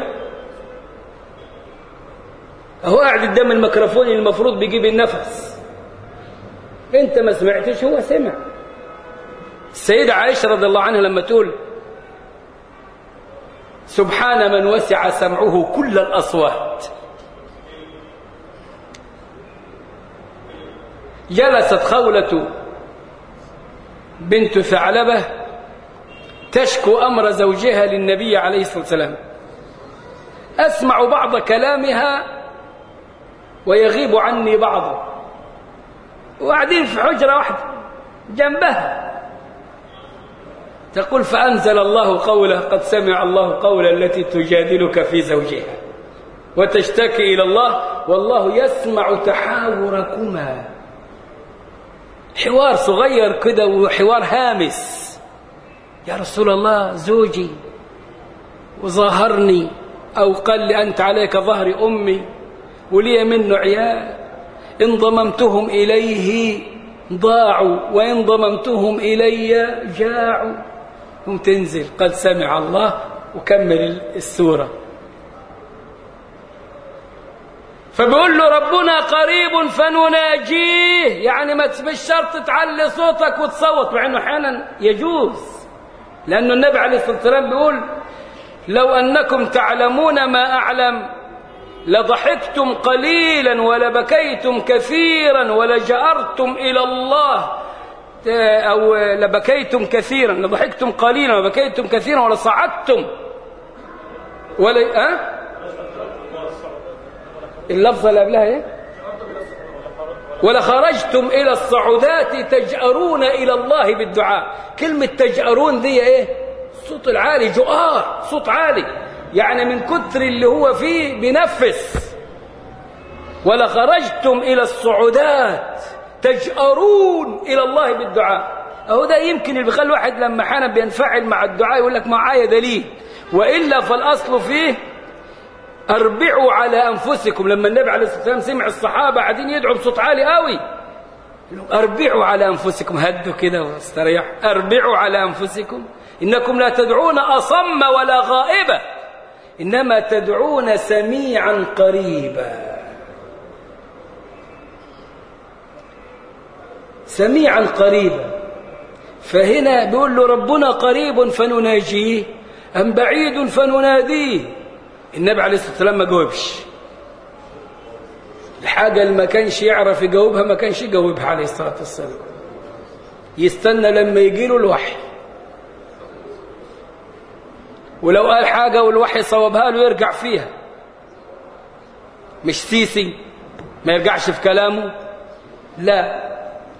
هو قاعد قدام الميكروفون اللي المفروض بيجيب النفس، أنت ما سمعتش، هو سمع. السيدة عائشة رضي الله عنها لما تقول سبحان من وسع سمعه كل الأصوات، جلست خولة بنت ثعلبة تشكو أمر زوجها للنبي عليه الصلاة والسلام. أسمع بعض كلامها ويغيب عني بعضه، وقاعدين في حجرة واحدة جنبها. تقول فأنزل الله قوله قد سمع الله قول التي تجادلك في زوجها وتشتكي إلى الله والله يسمع تحاوركما. حوار صغير كده وحوار هامس. يا رسول الله زوجي وظاهرني أو قال لي أنت عليك ظهر أمي ولي منه عيال، إن ضممتهم إليه ضاعوا وإن ضممتهم إلي جاعوا. وتنزل قد سمع الله وكمل السورة. فبيقول له ربنا قريب فنناجيه، يعني مش شرط تعلي صوتك وتصوت، مع انه احيانا يجوز، لانه النبي عليه الصلاه والسلام بيقول لو انكم تعلمون ما اعلم لضحكتم قليلا ولبكيتم كثيرا ولجأرتم الى الله، او لبكيتم كثيرا، لضحكتم قليلا وبكيتم كثيرا ولصعدتم اللفظة اللي قبلها ايه؟ ولخرجتم إلى الصعودات تجأرون إلى الله بالدعاء. كلمة تجأرون دي ايه؟ الصوت العالي، جؤار، صوت عالي. يعني من كتر اللي هو فيه بينفس. ولخرجتم إلى الصعودات تجأرون إلى الله بالدعاء. أهو ده يمكن اللي بيخلي الواحد لما حانا بينفعل مع الدعاء يقول لك معايا دليل، وإلا فالأصل فيه أربعوا على أنفسكم. لما النبي عليه الصلاة والسلام سمع الصحابة قاعدين يدعوا بصوت عالي قوي، أربعوا على أنفسكم، هدوا كده واستريحوا. أربعوا على أنفسكم إنكم لا تدعون أصم ولا غائبا، إنما تدعون سميعا قريبا. سميعا قريبا. فهنا بيقول له ربنا قريب فنناجيه أم بعيد فنناديه. النبي عليه الصلاة والسلام ما جاوبش الحاجة اللي ما كانش يعرف يجاوبها، ما كانش يجاوبها عليه الصلاة والسلام. يستنى لما يجي له الوحي، ولو قال حاجة والوحي صوبها له يرجع فيها. مش سيسي ما يرجعش في كلامه، لا.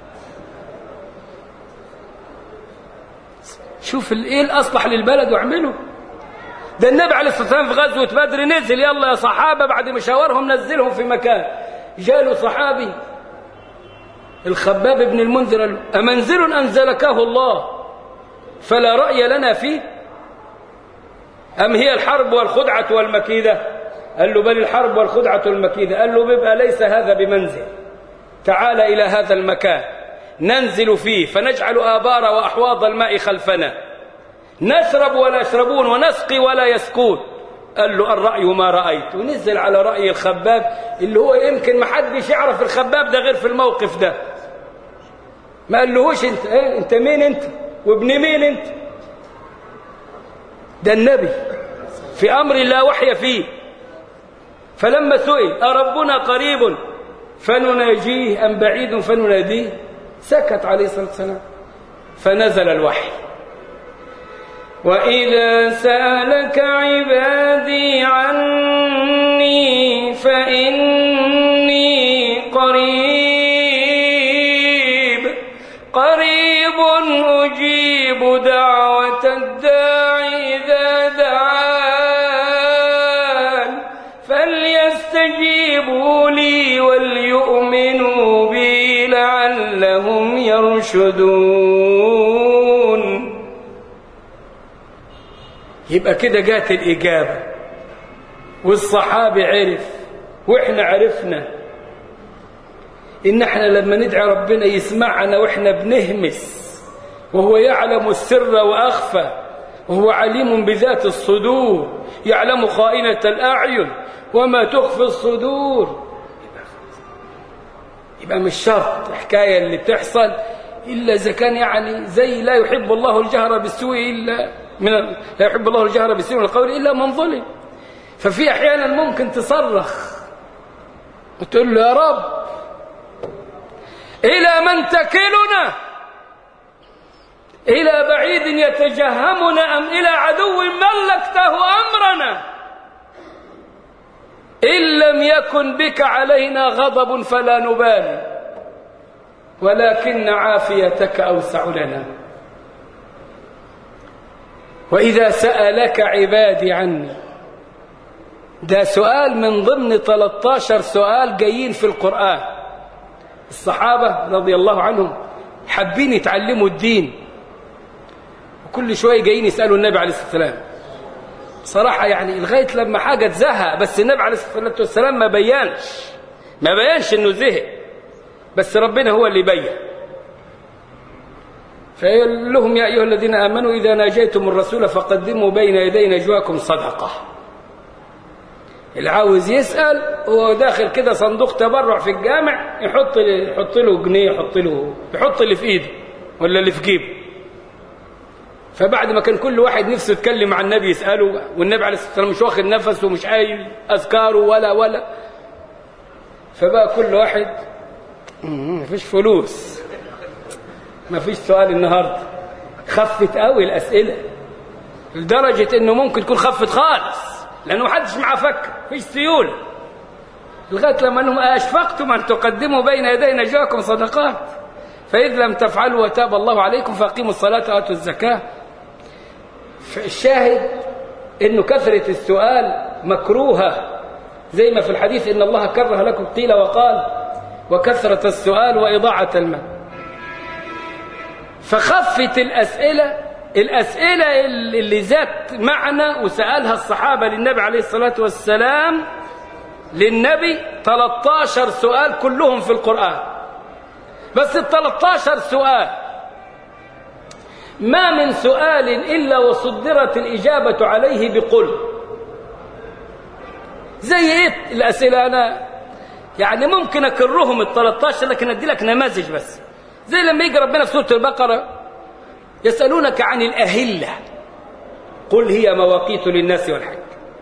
شوف ايه الأصلح للبلد واعمله. ده النبي عليه الصلاة والسلام في غزوة بدر نزل، يلا يا صحابة، بعد مشاورهم نزلهم في مكان. جاله صحابي الخباب بن المنذر قال له أمنزل أنزلكه الله فلا رأي لنا فيه أم هي الحرب والخدعة والمكيدة؟ قال له بل الحرب والخدعة والمكيدة. قال له بيبقى ليس هذا بمنزل، تعال إلى هذا المكان ننزل فيه فنجعل آبار وأحواض الماء خلفنا، نشرب ولا يشربون ونسقي ولا يسقون. قال له الرأي ما رأيت، ونزل على رأي الخباب اللي هو يمكن ما حدش يعرف الخباب ده غير في الموقف ده. ما قال لهوش انت انت مين انت وابن مين انت؟ ده النبي في أمر لا وحي فيه. فلما سئل أربنا قريب فنناجيه أم بعيد فنناديه، سكت عليه الصلاة والسلام. فنزل الوحي وإذا سألك عبادي عني فإني قريب أجيب دعوة الداعي إذا دعان فليستجيبوا لي وليؤمنوا بي لعلهم يرشدون. يبقى كده جات الإجابة، والصحابي عرف وإحنا عرفنا إن إحنا لما ندعي ربنا يسمعنا وإحنا بنهمس، وهو يعلم السر وأخفى، وهو عليم بذات الصدور، يعلم خائنة الأعين وما تخفي الصدور. يبقى مش شرط الحكاية اللي بتحصل إلا إذا كان يعني زي لا يحب الله الجهر بالسوء لا يحب الله الجهر بالسوء من القول إلا من ظلم. ففي أحيانا ممكن تصرخ وتقول له يا رب إلى من تكلنا؟ إلى بعيد يتجهمنا أم إلى عدو ملكته أمرنا؟ إن لم يكن بك علينا غضب فلا نبالي، ولكن عافيتك أوسع لنا. وإذا سألك عبادي عني، ده سؤال من ضمن 13 سؤال جايين في القرآن. الصحابة رضي الله عنهم حابين يتعلموا الدين، وكل شوية جايين يسألوا النبي عليه الصلاة والسلام. صراحة يعني لغاية لما حاجة تزهق، بس النبي عليه الصلاة والسلام ما بيانش انه زهق، بس ربنا هو اللي بين. فيقول لهم يا أيها الذين آمنوا إذا ناجيتم الرسول فقدموا بين يدي نجواكم صدقة. اللي عاوز يسأل هو داخل كده صندوق تبرع في الجامع، يحط له جنيه، يحط اللي في ايده ولا اللي في جيبه. فبعد ما كان كل واحد نفسه يتكلم عن النبي يسأله، والنبي عليه الصلاة والسلام مش واخد نفسه ومش قايل أذكاره ولا فبقى كل واحد مفيش فلوس، مفيش سؤال النهارده. خفت قوي الأسئلة لدرجة إنه ممكن تكون خفت خالص، لأنه محدش معاه فكر، مفيش سيولة. لغاية لما أنهم أشفقتم أن تقدموا بين يدي نجواكم صدقات فإذ لم تفعلوا وتاب الله عليكم فأقيموا الصلاة وآتوا الزكاة. الشاهد إنه كثرة السؤال مكروهة، زي ما في الحديث إن الله كره لكم قيل وقال وكثرة السؤال وإضاعة المال. فخفت الأسئلة اللي ذات معنى وسألها الصحابة للنبي عليه الصلاة والسلام للنبي 13 سؤال كلهم في القرآن. بس ال 13 سؤال ما من سؤال إلا وصدرت الإجابة عليه بقل. زي إيه الأسئلة؟ أنا يعني ممكن أكررهم ال 13 لكن أدي لك نماذج بس. زي لما يجي ربنا في سورة البقرة يسألونك عن الأهلة قل هي مواقيت للناس والحج.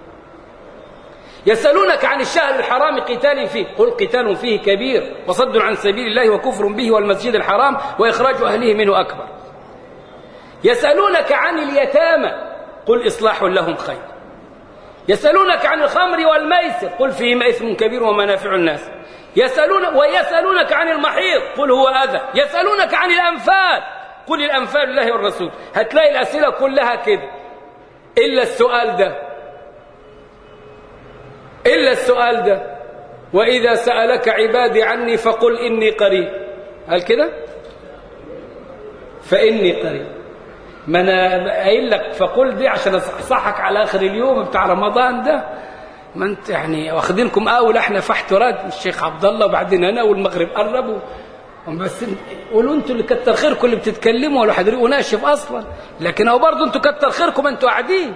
يسألونك عن الشهر الحرام قتال فيه قل قتال فيه كبير وصد عن سبيل الله وكفر به والمسجد الحرام وإخراج أهله منه أكبر. يسألونك عن اليتامى قل إصلاح لهم خير. يسألونك عن الخمر والميسر قل فيهما إثم كبير ومنافع الناس. ويسألونك عن المحيض قل هو أذى. يسألونك عن الأنفال قل الأنفال لله والرسول. هتلاقي الأسئلة كلها كده إلا السؤال ده وإذا سألك عبادي عني فقل إني قريب. هل كده؟ فإني قريب. ما أنا قايل لك فقل دي عشان أصحك على آخر اليوم بتاع رمضان ده. ما أنت يعني واخدينكم أول احنا فحت وراد الشيخ عبد الله وبعدين أنا والمغرب قربوا بس قولوا أنتوا اللي كتر خيركم اللي بتتكلموا ولا حضرتكم ناشف أصلا. لكن هو برضه أنتوا كتر خيركم أنتوا قاعدين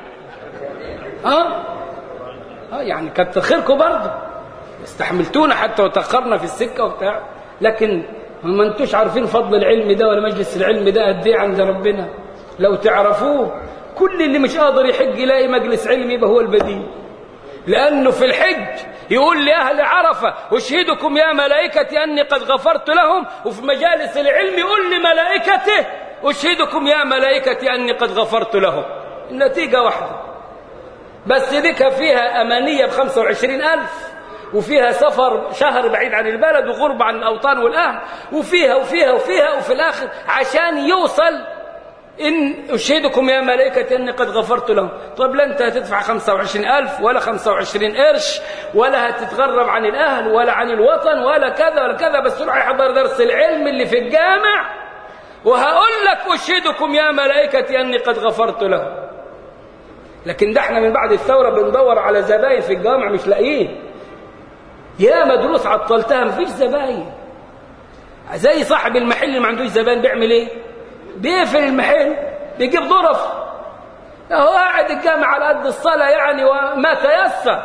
يعني كتر خيركم برضه استحملتونا حتى وتأخرنا في السكة وبتاع. لكن ما أنتوش عارفين فضل العلم ده ولا مجلس العلم ده قد إيه عند ربنا. لو تعرفوه كل اللي مش قادر يحج يلاقي مجلس علم يبقى هو البديل. لأنه في الحج يقول لأهل عرفة أشهدكم يا ملائكتي أني قد غفرت لهم. وفي مجالس العلم يقول لملائكته أشهدكم يا ملائكتي أني قد غفرت لهم. النتيجة واحدة بس ذيك فيها أمانية ب25,000 وفيها سفر شهر بعيد عن البلد وغربة عن الأوطان والأهل وفيها وفي الآخر عشان يوصل إن أشهدكم يا ملائكة أني قد غفرت لهم. طب لا أنت هتدفع 25,000 ولا 25 قرش ولا هتتغرب عن الأهل ولا عن الوطن ولا كذا ولا كذا. بس روح يحضر درس العلم اللي في الجامع وهقول لك أشهدكم يا ملائكة أني قد غفرت لهم. لكن ده احنا من بعد الثورة بندور على زباين في الجامع مش لاقيين. يا مدروس عطلتها مفيش زباين. زي صاحب المحل اللي ما عندوش زباين بيعمل ايه؟ بيقفل المحل بيجيب ظرف. هو قاعد الجامع على قد الصلاة يعني وما تيسر.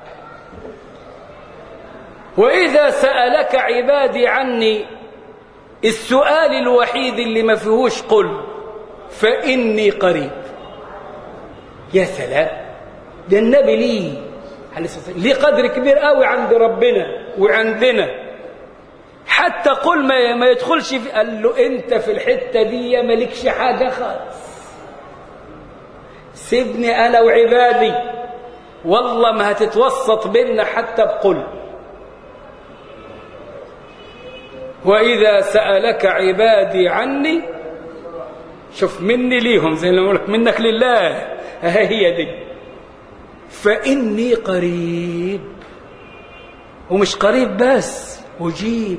وإذا سألك عبادي عني السؤال الوحيد اللي ما فيهوش قل فإني قريب. يا سلام ده النبي ليه قدر كبير قوي عند ربنا وعندنا. حتى قل ما يدخلش في قال له انت في الحتة دي مالكش حاجة خالص سيبني انا وعبادي والله ما هتتوسط بيننا حتى بقل. وإذا سألك عبادي عني شوف مني ليهم زي ما قلت منك لله هي دي فإني قريب. ومش قريب بس أجيب.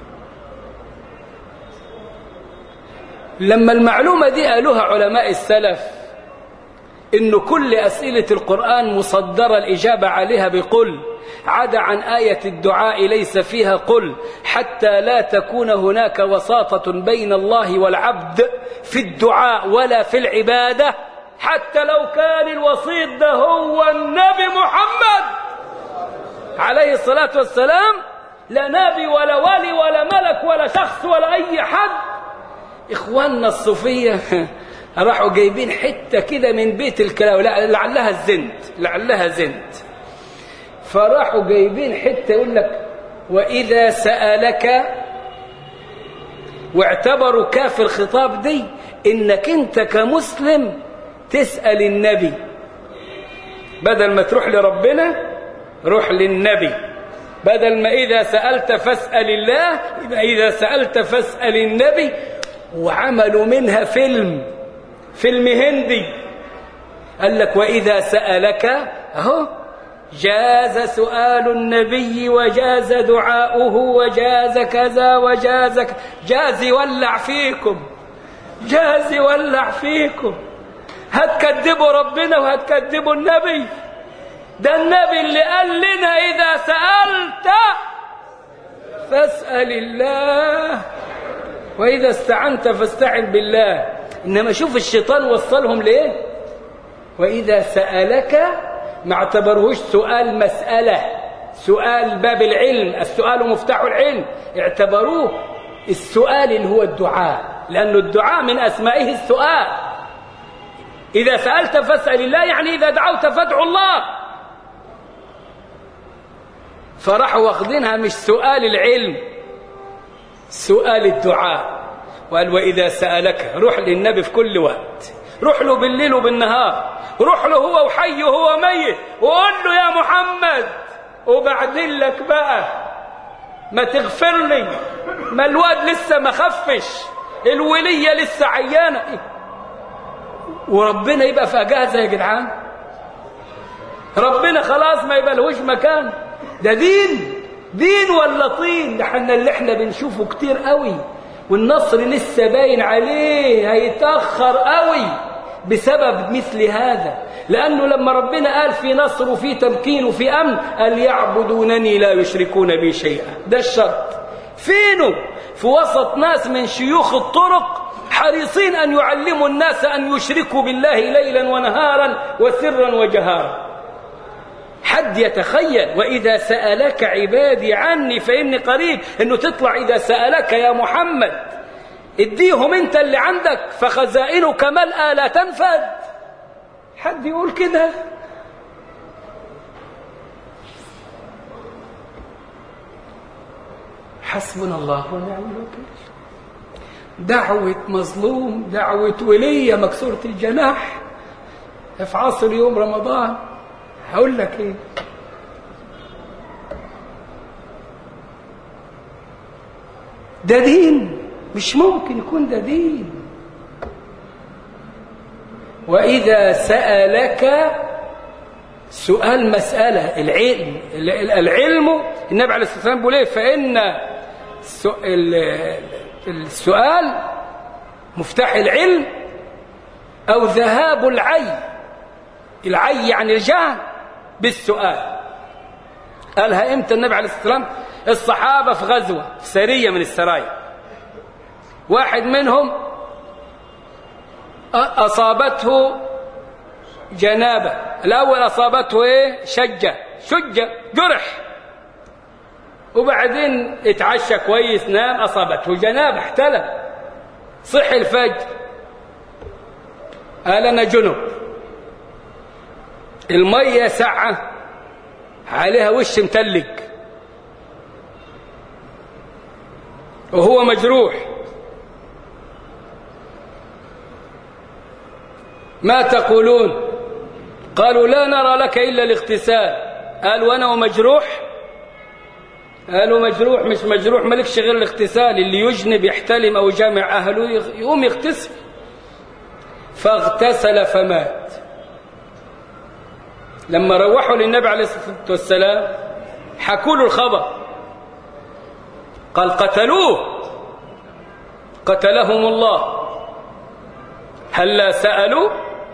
لما المعلومة دي قالوها علماء السلف إنه كل أسئلة القرآن مصدرة الإجابة عليها بقل عدا عن آية الدعاء ليس فيها قل حتى لا تكون هناك وساطة بين الله والعبد في الدعاء ولا في العبادة. حتى لو كان الوسيط ده هو النبي محمد عليه الصلاة والسلام لا نبي ولا ولي ولا ملك ولا شخص ولا أي حد. إخواننا الصوفية راحوا جايبين حتة كده من بيت الكلام لعلها زنت فراحوا جايبين حتة يقول لك وإذا سألك واعتبروا كاف الخطاب دي إنك أنت كمسلم تسأل النبي بدل ما تروح لربنا روح للنبي. بدل ما إذا سألت فاسأل الله يبقى إذا سألت فاسأل النبي. وعملوا منها فيلم هندي قال لك وإذا سألك أهو جاز سؤال النبي وجاز دعاؤه وجاز كذا وجاز جاز يولع فيكم، جاز يولع فيكم. هتكذبوا ربنا وهتكذبوا النبي. ده النبي اللي قال لنا إذا سألت فاسأل الله وإذا استعنت فاستعن بالله. إنما شوف الشيطان وصلهم ليه؟ وإذا سألك ما اعتبروهش سؤال مسألة، سؤال باب العلم، السؤال مفتاح العلم، اعتبروه السؤال اللي هو الدعاء، لأن الدعاء من أسمائه السؤال. إذا سألت فاسأل الله، يعني إذا دعوت فادعوا الله. فراحوا واخدينها مش سؤال العلم، سؤال الدعاء. وقال وإذا سألك، روح للنبي في كل وقت، روح له بالليل وبالنهار، روح له هو وحي وهو ميت وقول له يا محمد وبعدين لك بقى ما تغفر لي، ما الواد لسه ما خفش، الولية لسه عيانة، وربنا يبقى في أجازة يا جدعان. ربنا خلاص ما يبقى لهوش مكان. ده دين ولا طين؟ ده احنا اللي احنا بنشوفه كتير قوي، والنصر لسه باين عليه، هيتأخر قوي بسبب مثل هذا. لأنه لما ربنا قال في نصر وفي تمكين وفي أمن، قال يعبدونني لا يشركون بي شيئا. ده الشرط. فينه؟ في وسط ناس من شيوخ الطرق حريصين أن يعلموا الناس أن يشركوا بالله ليلا ونهارا وسرا وجهارا. حد يتخيل وإذا سألك عبادي عني فإني قريب؟ إنه تطلع إذا سألك يا محمد اديهم انت اللي عندك فخزائنك ملأى لا تنفد. حد يقول كده؟ حسبنا الله ونعم الوكيل. دعوة مظلوم، دعوة ولية مكسورة الجناح في عصر يوم رمضان. هقول لك ايه؟ ده دين؟ مش ممكن يكون ده دين. وإذا سألك سؤال مسألة، العلم النبي عليه الصلاة والسلام بيقول ايه؟ فإن السؤال مفتاح العلم أو ذهاب العي يعني الجهل بالسؤال. قالها امتى النبي عليه الصلاة والسلام؟ الصحابة في غزوة، في سرية من السرايا، واحد منهم أصابته جنابة. الأول أصابته إيه؟ شجة جرح، وبعدين اتعشى كويس نام، أصابته جنابة احتلم، صحي الفجر قال أنا جنب، المية ساعة عليها وش متلج وهو مجروح، ما تقولون؟ قالوا لا نرى لك إلا الاغتسال. قال وأنا ومجروح؟ قالوا مجروح مش مجروح مالكش غير الاغتسال، اللي يجنب يحتلم أو جامع أهله يقوم يغتسل. فاغتسل فمات. لما روحوا للنبي عليه الصلاة والسلام حكوا له الخبر، قال قتلوه قتلهم الله، هل لا سألوا؟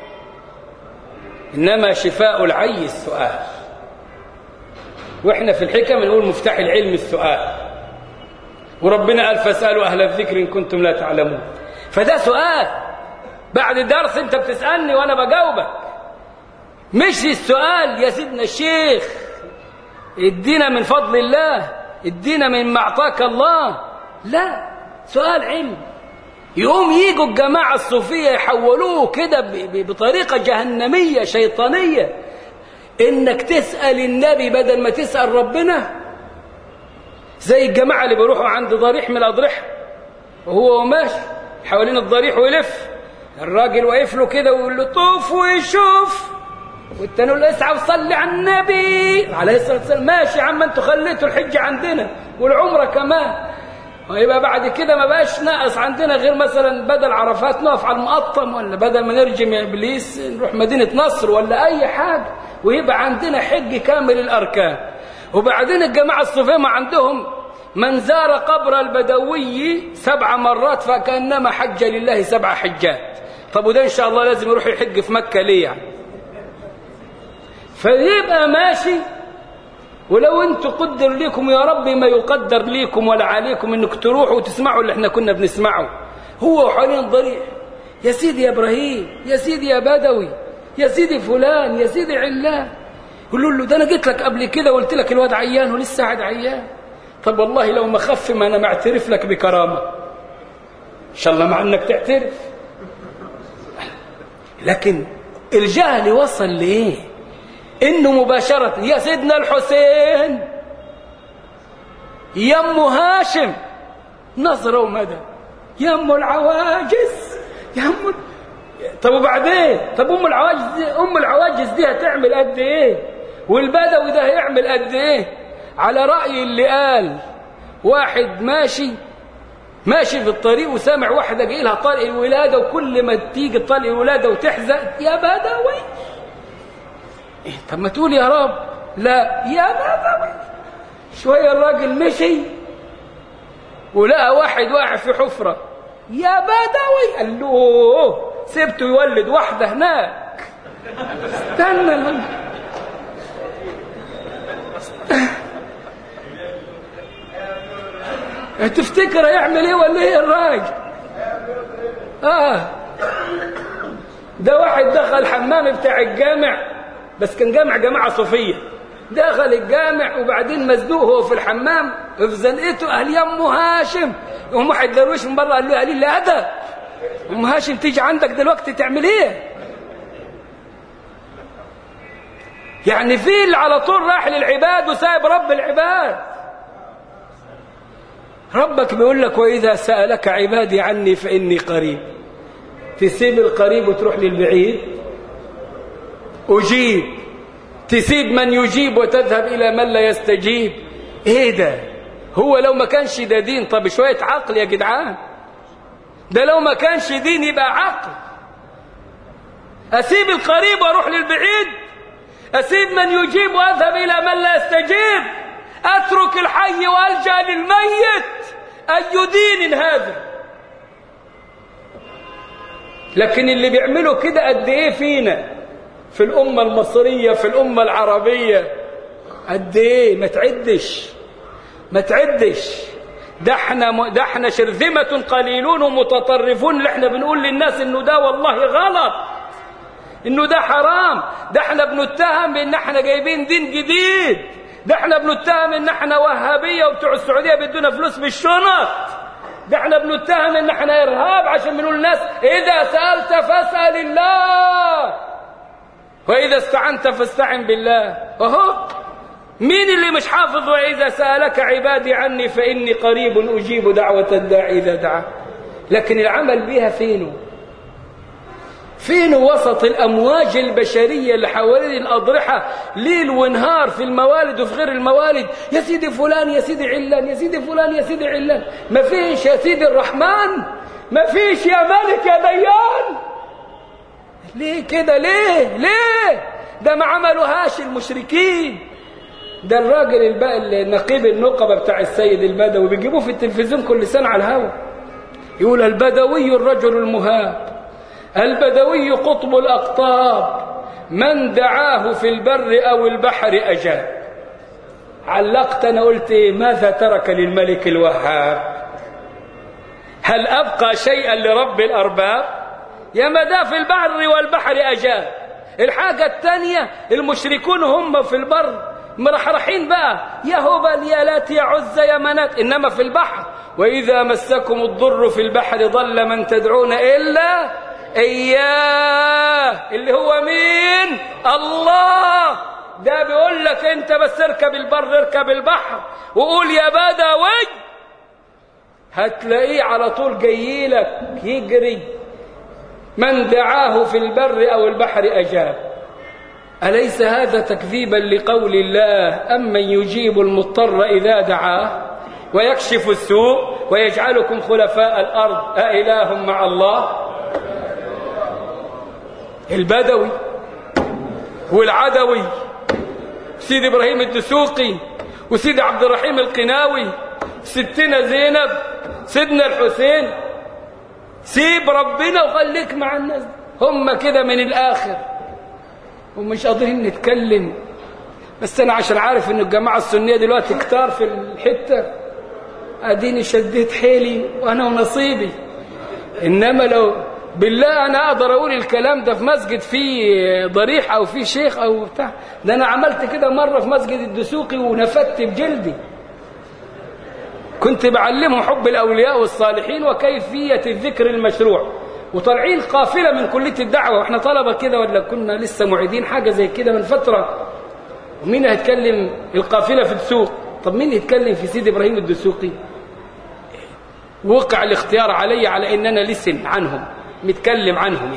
إنما شفاء العي السؤال. وإحنا في الحكم نقول مفتاح العلم السؤال، وربنا قال فاسألوا أهل الذكر إن كنتم لا تعلمون. فده سؤال. بعد الدرس أنت بتسألني وأنا بجاوبك، مش السؤال يا سيدنا الشيخ ادينا من فضل الله، ادينا من ما أعطاك الله، لا، سؤال علم. يقوم يجوا الجماعة الصوفية يحولوه كده بطريقة جهنمية شيطانية، إنك تسأل النبي بدل ما تسأل ربنا. زي الجماعة اللي بيروحوا عند ضريح من الأضرحة وهو ماشي حوالين الضريح ويلف، الراجل واقف له كده ويقول له طوف ويشوف، والتاني يقول له اسعى وصلي على النبي عليه الصلاة والسلام. ماشي يا عم، انتوا خليتوا الحج عندنا والعمرة كمان. ويبقى بعد كده ما بقاش ناقص عندنا غير مثلا بدل عرفات نقف على المقطم، ولا بدل ما نرجم يا إبليس نروح مدينة نصر ولا أي حاجة، ويبقى عندنا حج كامل الأركان. وبعدين الجماعة الصوفية ما عندهم من زار قبر البدوي 7 مرات فكأنما حج لله 7 حجات. طب وده إن شاء الله لازم يروح يحج في مكة ليه يعني؟ فيبقى ماشي. ولو انتوا قدر ليكم يا ربي ما يقدر ليكم ولا عليكم انك تروحوا وتسمعوا اللي احنا كنا بنسمعه، هو حوالين ضريح، يا سيدي يا ابراهيم، يا سيدي يا بدوي، يا سيدي فلان، يا سيدي علان. يقولوا له ده انا جيت لك قبل كده وقلت لك الواد عيان ولسه قاعد عيان. طب والله لو ما خف ما انا معترف لك بكرامه. ان شاء الله مع انك تعترف. لكن الجهل وصل لايه؟ انه مباشره يا سيدنا الحسين، يا ام هاشم، نظره ومدى، يا ام العواجز، يا ام. طب وبعدين؟ طب ام العواجز دي هتعمل قد ايه؟ والبدوي ده هيعمل قد ايه؟ على راي اللي قال واحد ماشي في الطريق وسامع واحده جاي لها طلق الولاده، وكل ما تيجي طلق الولاده وتحزق يا بدوي. طب ما تقول يا رب. لا يا بدوي. شويه الراجل مشي ولقى واحد واقع في حفره، يا بدوي. قال له سبته يولد واحده هناك. استنى تفتكر هيعمل ايه ولا ايه الراجل؟ ده واحد دخل الحمام بتاع الجامع، بس كان جامعة صوفية، دخل الجامع وبعدين مزنوق هو في الحمام في زنقته، قال يا ام هاشم. يقوم واحد درويش من بره قال له قال لا ده ام هاشم تيجي عندك دلوقتي تعمل ايه؟ يعني في اللي على طول راح للعباد وسايب رب العباد. ربك بيقول لك واذا سألك عبادي عني فاني قريب. تسيب القريب وتروح للبعيد؟ أجيب. تسيب من يجيب وتذهب إلى من لا يستجيب؟ إيه ده؟ هو لو ما كانش ده دين؟ طب شوية عقل يا جدعان، ده لو ما كانش دين يبقى عقل. أسيب القريب وأروح للبعيد؟ أسيب من يجيب وأذهب إلى من لا يستجيب؟ أترك الحي وألجأ للميت؟ أي دين هذا؟ لكن اللي بيعملوا كده قد إيه فينا؟ في الأمة المصرية، في الأمة العربية، قد إيه؟ ما تعدش. ده احنا شرذمة قليلون ومتطرفون اللي احنا بنقول للناس انه ده والله غلط، انه ده حرام. ده احنا بنتهم بان احنا جايبين دين جديد. ده احنا بنتهم ان احنا وهابية وبتوع السعودية بيدونا فلوس بالشنط. ده احنا بنتهم ان احنا ارهاب عشان بنقول للناس اذا سألت فاسأل الله وإذا استعنت فاستعن بالله. وهو مين اللي مش حافظ وإذا سألك عبادي عني فإني قريب أجيب دعوة الداعي إذا دعا؟ لكن العمل بها فين وسط الأمواج البشرية اللي حوالين الأضرحة ليل ونهار في الموالد وفي غير الموالد؟ يا سيدي فلان، يا سيدي علان، يا سيدي فلان، يا سيدي علان. ما فيش يا سيدي الرحمن؟ ما فيش يا ملك يا ديان؟ ليه كده؟ ليه؟ ده ما عملوهاش المشركين. ده الراجل النقيب النقبة بتاع السيد البدوي بيجيبوه في التلفزيون كل سنة على الهوا، يقول البدوي الرجل المهاب، البدوي قطب الأقطاب، من دعاه في البر أو البحر أجاب. علقت أنا قلت ماذا ترك للملك الوهاب؟ هل أبقى شيئا لرب الأرباب؟ يا مدى في البر والبحر أجاب. الحاجة الثانية المشركون هم في البر مرحرحين بقى، يا هبل يا لات يا عزة يا منات، إنما في البحر وإذا مسكم الضر في البحر ضل من تدعون إلا إياه، اللي هو مين؟ الله. ده بيقول لك أنت بس اركب البر اركب البحر وقول يا بدوي، هتلاقيه على طول جايلك يجري. من دعاه في البر أو البحر أجاب. أليس هذا تكذيبا لقول الله أمن يجيب المضطر إذا دعاه ويكشف السوء ويجعلكم خلفاء الأرض أإله مع الله؟ البدوي والعدوي، سيد إبراهيم الدسوقي، وسيد عبد الرحيم القناوي، ستنا زينب، سيدنا الحسين. سيب ربنا وخليك مع الناس، هم كده من الآخر ومش قادرين نتكلم. بس أنا عشان عارف إن الجماعة السنية دلوقتي كتار في الحتة، أديني شديت حيلي وأنا ونصيبي. إنما لو بالله أنا أقدر أقول الكلام ده في مسجد فيه ضريح أو فيه شيخ أو بتاع، ده أنا عملت كده مرة في مسجد الدسوقي ونفدت بجلدي. كنت بعلمهم حب الأولياء والصالحين وكيفية الذكر المشروع، وطالعين قافلة من كلية الدعوة وإحنا طلبة كده، ولا كنا لسه معيدين حاجة زي كده من فترة. ومين هيتكلم القافلة في السوق؟ طب مين يتكلم في سيد إبراهيم الدسوقي؟ وقع الاختيار علي على إن أنا لسن عنهم، متكلم عنهم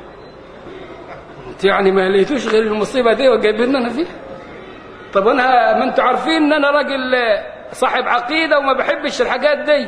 يعني ما لقيتوش غير المصيبة دي وجايبين أنا فيها. طب أنا ما أنتوا عارفين إن أنا راجل صاحب عقيدة وما بحبش الحاجات دي.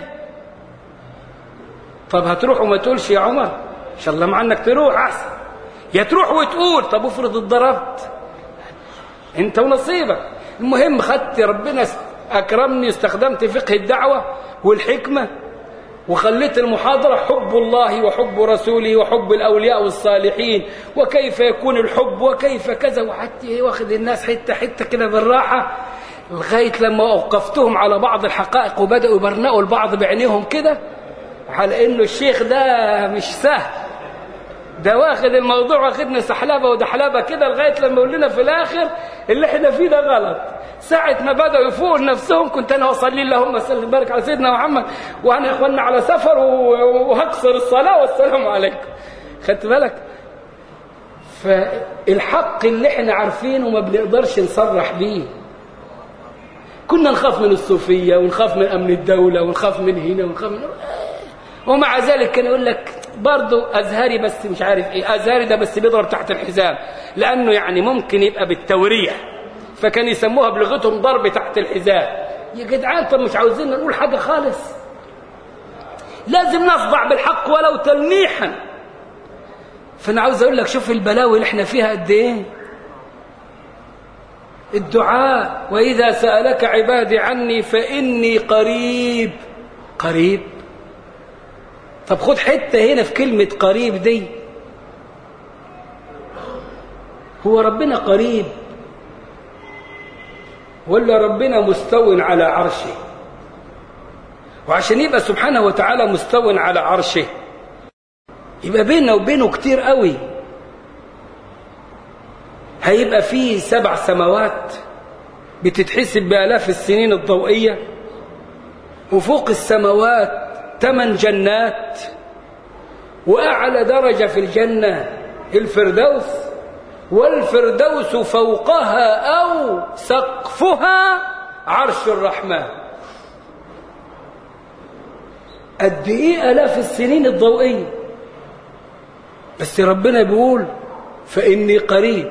طب هتروح وما تقولش يا عمر؟ إن شاء الله مع أنك تروح أحسن، يا تروح وتقول. طب افرض اتضربت أنت ونصيبك. المهم خدت ربنا أكرمني، استخدمت فقه الدعوة والحكمة، وخليت المحاضرة حب الله وحب رسوله وحب الأولياء والصالحين، وكيف يكون الحب وكيف كذا، وحتى واخد الناس حتة حتة كده بالراحة، لغاية لما وقفتهم على بعض الحقائق وبدأوا يبرنقوا البعض بعينيهم كده على إنه الشيخ ده مش سهل، ده واخد الموضوع واخدنا سحلبة ودحلبة كده، لغاية لما يقول لنا في الآخر اللي احنا فيه ده غلط. ساعة ما بدأوا يفوقوا لنفسهم كنت أنا وصلي اللهم صل وبارك على سيدنا محمد، وأنا إخواننا على سفر وهقصر الصلاة والسلام عليكم. خدت بالك؟ فالحق اللي احنا عارفينه ما بنقدرش نصرح بيه. كنا نخاف من الصوفية ونخاف من أمن الدولة ونخاف من هنا ونخاف من، ومع ذلك كان يقول لك برضو أزهري بس مش عارف إيه، أزهري ده بس بيضرب تحت الحزام، لأنه يعني ممكن يبقى بالتوريح، فكان يسموها بلغتهم ضرب تحت الحزام. يا جدعان طب مش عاوزين نقول حاجة خالص؟ لازم نصدع بالحق ولو تلميحا. فأنا عاوز أقول لك شوف البلاوي اللي احنا فيها قد إيه. الدعاء وإذا سألك عبادي عني فإني قريب. قريب؟ طب خد حتة هنا في كلمة قريب دي. هو ربنا قريب ولا ربنا مستو على عرشه؟ وعشان يبقى سبحانه وتعالى مستو على عرشه يبقى بيننا وبينه كتير قوي. هيبقى فيه 7 سماوات بتتحسب بآلاف السنين الضوئية، وفوق السماوات 8 جنات، وأعلى درجة في الجنة الفردوس، والفردوس فوقها أو سقفها عرش الرحمن. قد إيه آلاف السنين الضوئية، بس ربنا بيقول فإني قريب.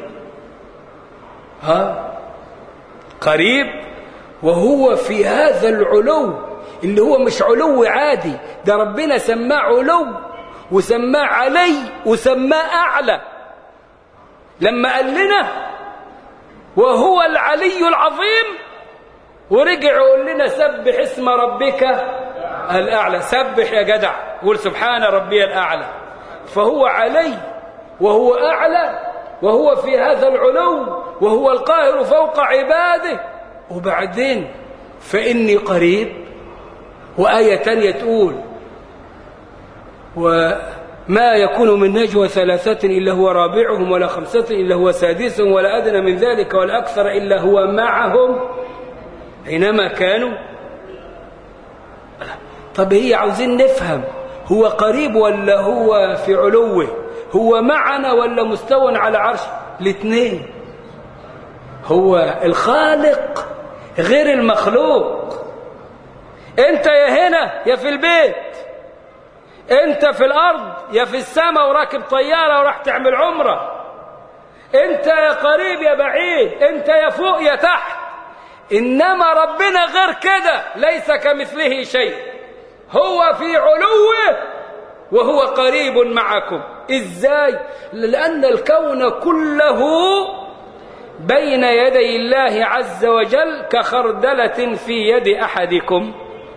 قريب، وهو في هذا العلو اللي هو مش علو عادي، ده ربنا سماه علو وسماه علي وسماه أعلى. لما قال لنا وهو العلي العظيم، ورجع يقول لنا سبح اسم ربك الأعلى. سبح يا جدع، قول سبحان ربي الأعلى. فهو علي وهو أعلى وهو في هذا العلو وهو القاهر فوق عباده. وبعدين فإني قريب. وآية تانية تقول وما يكون من نجوى 3 إلا هو رابعهم ولا 5 إلا هو سادسهم ولا أدنى من ذلك ولا أكثر إلا هو معهم أينما كانوا. طب هي عاوزين نفهم، هو قريب ولا هو في علوه؟ هو معنا ولا مستوى على عرش؟ الاثنين. هو الخالق غير المخلوق. انت يا هنا يا في البيت، انت في الارض يا في السماء وراكب طيارة وراح تعمل عمرة، انت يا قريب يا بعيد، انت يا فوق يا تحت. انما ربنا غير كده، ليس كمثله شيء. هو في علوه وهو قريب معكم. إزاي؟ لأن الكون كله بين يدي الله عز وجل كخردلة في يد أحدكم.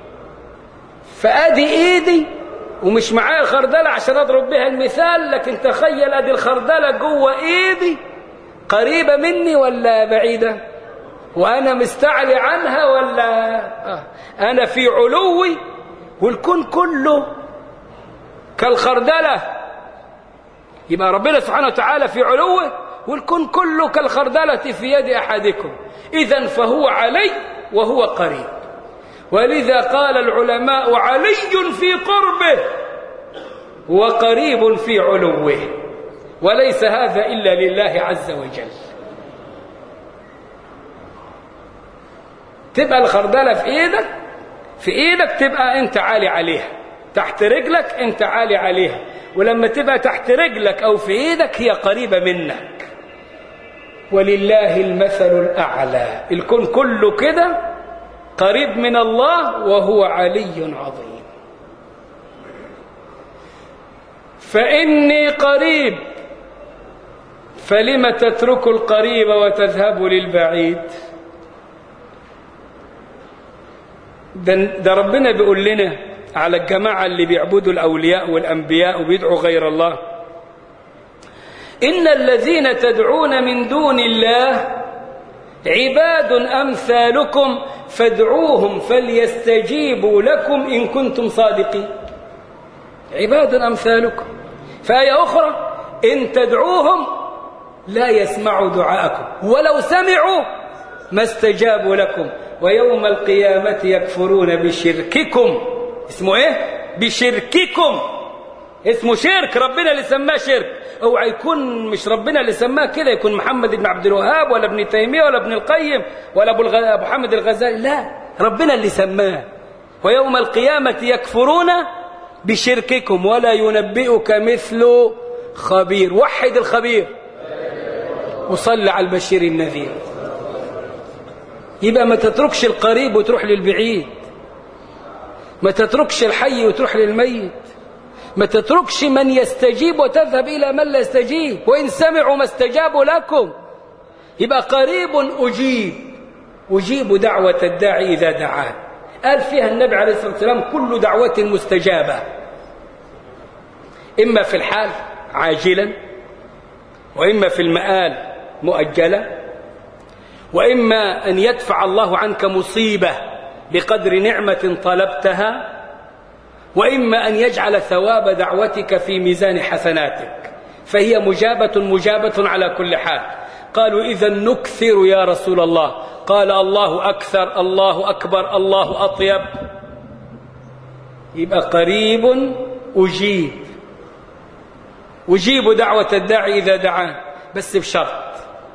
فأدي إيدي ومش معايا الخردلة عشان أضرب بها المثال، لكن تخيل أدي الخردلة جوه إيدي، قريبة مني ولا بعيدة؟ وأنا مستعلي عنها ولا أنا في علوي؟ والكون كله كالخردلة، يبقى ربنا سبحانه وتعالى في علوه والكون كله كالخردلة في يد أحدكم. إذن فهو علي وهو قريب. ولذا قال العلماء علي في قربه وقريب في علوه، وليس هذا إلا لله عز وجل. تبقى الخردلة في إيدك تبقى أنت عالي عليها، تحت رجلك أنت عالي عليها، ولما تبقى تحت رجلك أو في إيدك هي قريبة منك. ولله المثل الأعلى. الكون كله كده قريب من الله وهو علي عظيم. فإني قريب فلم تترك القريب وتذهب للبعيد. ده ربنا بيقول لنا على الجماعة اللي بيعبدوا الأولياء والأنبياء وبيدعوا غير الله: إن الذين تدعون من دون الله عباد أمثالكم فادعوهم فليستجيبوا لكم إن كنتم صادقين. عباد أمثالكم. فآية أخرى: إن تدعوهم لا يسمعوا دعاءكم ولو سمعوا ما استجابوا لكم ويوم القيامة يكفرون بشرككم. اسمه إيه؟ بشرككم. اسمه شرك، ربنا اللي سماه شرك. اوعى يكون مش ربنا اللي سماه كده، يكون محمد بن عبد الوهاب ولا ابن تيمية ولا ابن القيم ولا أبو حامد الغزالي، لا، ربنا اللي سماه. ويوم القيامة يكفرون بشرككم ولا ينبئك مثل خبير. وحد الخبير وصل على البشير النذير. يبقى ما تتركش القريب وتروح للبعيد، ما تتركش الحي وتروح للميت، ما تتركش من يستجيب وتذهب إلى من لا يستجيب. وإن سمعوا ما استجابوا لكم. يبقى قريب أجيب دعوة الداعي إذا دعان. قال فيها النبي عليه الصلاة والسلام: كل دعوة مستجابة، إما في الحال عاجلا، وإما في المآل مؤجلة، وإما أن يدفع الله عنك مصيبة بقدر نعمة طلبتها، وإما أن يجعل ثواب دعوتك في ميزان حسناتك. فهي مجابة على كل حال. قالوا: إذا نكثر يا رسول الله؟ قال: الله أكثر، الله أكبر، الله أطيب. يبقى قريب أجيب دعوة الداعي إذا دعان، بس بشرط: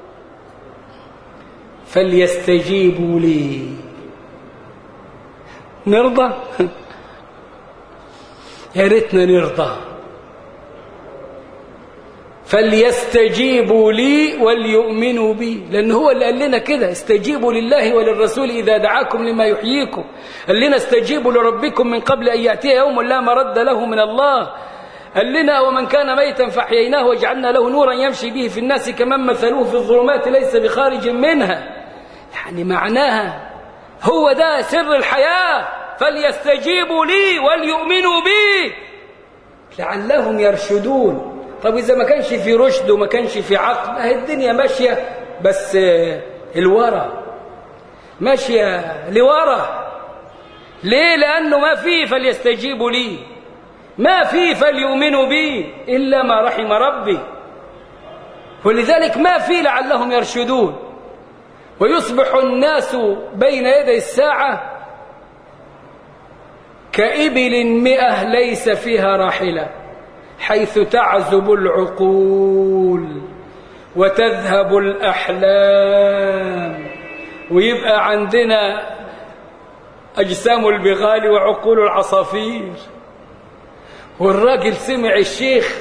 فليستجيبوا لي. نرضى؟ يا ريتنا نرضى. فليستجيبوا لي وليؤمنوا بي، لأن هو اللي قال لنا كده: استجيبوا لله وللرسول إذا دعاكم لما يحييكم. قال لنا: استجيبوا لربكم من قبل أن يأتي يوم لا مرد له من الله. قال لنا: ومن كان ميتا فأحييناه وجعلنا له نورا يمشي به في الناس كمن مثلوه في الظلمات ليس بخارج منها. يعني معناها هو ده سر الحياة. فليستجيبوا لي وليؤمنوا بي لعلهم يرشدون. طب إذا ما كانش في رشد وما كانش في عقل، أهي الدنيا ماشية بس الورا، ماشية لورا. ليه؟ لأنه ما فيه فليستجيبوا لي، ما فيه فليؤمنوا بي إلا ما رحم ربي. ولذلك ما فيه لعلهم يرشدون. ويصبح الناس بين يدي الساعة كإبل 100 ليس فيها راحلة، حيث تعزب العقول وتذهب الأحلام. ويبقى عندنا أجسام البغال وعقول العصافير. والراجل سمع الشيخ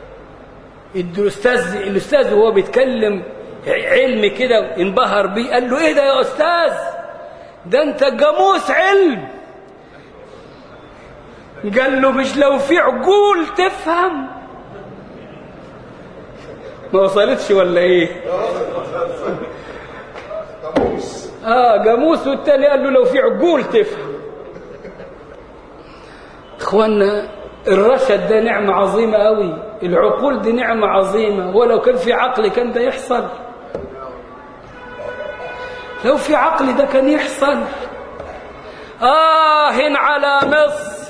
الأستاذ وهو بيتكلم علم كده، انبهر بيه، قال له: إيه ده يا أستاذ؟ ده أنت جاموس علم. قال له مش لو في عقول تفهم؟ ما وصلتش ولا ايه؟ جاموس. والتاني قال له لو في عقول تفهم. اخوانا الرشد ده نعمة عظيمة قوي، العقول دي نعمة عظيمة، ولو كان في عقل كان ده يحصل، لو في عقل ده كان يحصل. على مصر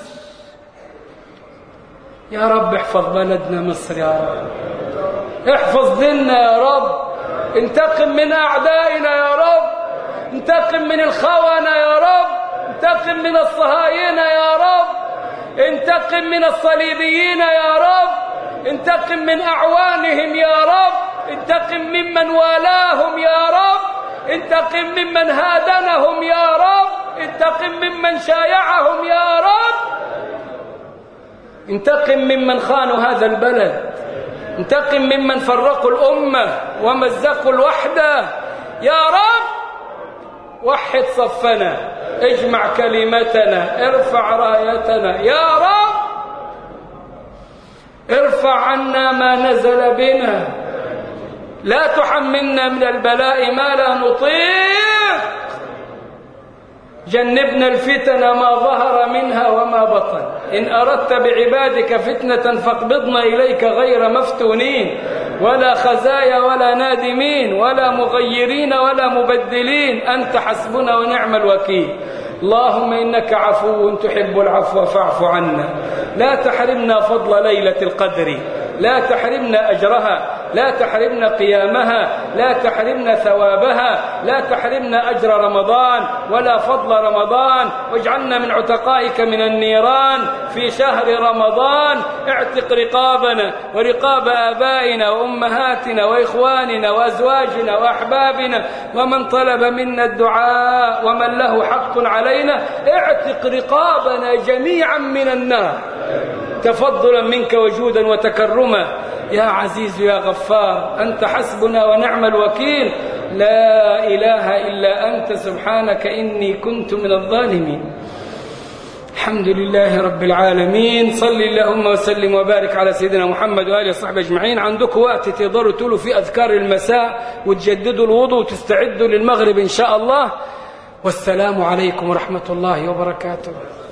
يا رب، احفظ بلدنا مصر يا رب، احفظ ديننا يا رب، انتقم من أعدائنا يا رب، انتقم من الخونة يا رب، انتقم من الصهاينة يا رب، انتقم من الصليبيين يا رب، انتقم من أعوانهم يا رب، انتقم ممن والاهم يا رب، انتقم ممن هادنهم يا رب، انتقم ممن شايعهم يا رب، انتقم ممن خانوا هذا البلد، انتقم ممن فرقوا الأمة ومزقوا الوحدة يا رب. وحد صفنا، اجمع كلمتنا، ارفع رايتنا يا رب، ارفع عنا ما نزل بنا، لا تحملنا من البلاء ما لا نطيق، جنبنا الفتن ما ظهر منها وما بطن، إن أردت بعبادك فتنة فاقبضنا إليك غير مفتونين، ولا خزايا ولا نادمين ولا مغيرين ولا مبدلين، أنت حسبنا ونعم الوكيل. اللهم إنك عفو تحب العفو فاعف عنا، لا تحرمنا فضل ليلة القدر، لا تحرمنا أجرها، لا تحرمنا قيامها، لا تحرمنا ثوابها، لا تحرمنا أجر رمضان ولا فضل رمضان، واجعلنا من عتقائك من النيران في شهر رمضان. اعتق رقابنا ورقاب آبائنا وأمهاتنا وإخواننا وأزواجنا وأحبابنا ومن طلب منا الدعاء ومن له حق علينا، اعتق رقابنا جميعا من النار تفضلا منك وجودا وتكرما يا عزيز يا غفار، أنت حسبنا ونعم الوكيل، لا إله إلا أنت سبحانك إني كنت من الظالمين. الحمد لله رب العالمين، صل اللهم وسلم وبارك على سيدنا محمد وآله وصحبه أجمعين. عندكم وقت تقدروا تقولوا في أذكار المساء وتجددوا الوضوء وتستعدوا للمغرب إن شاء الله، والسلام عليكم ورحمة الله وبركاته.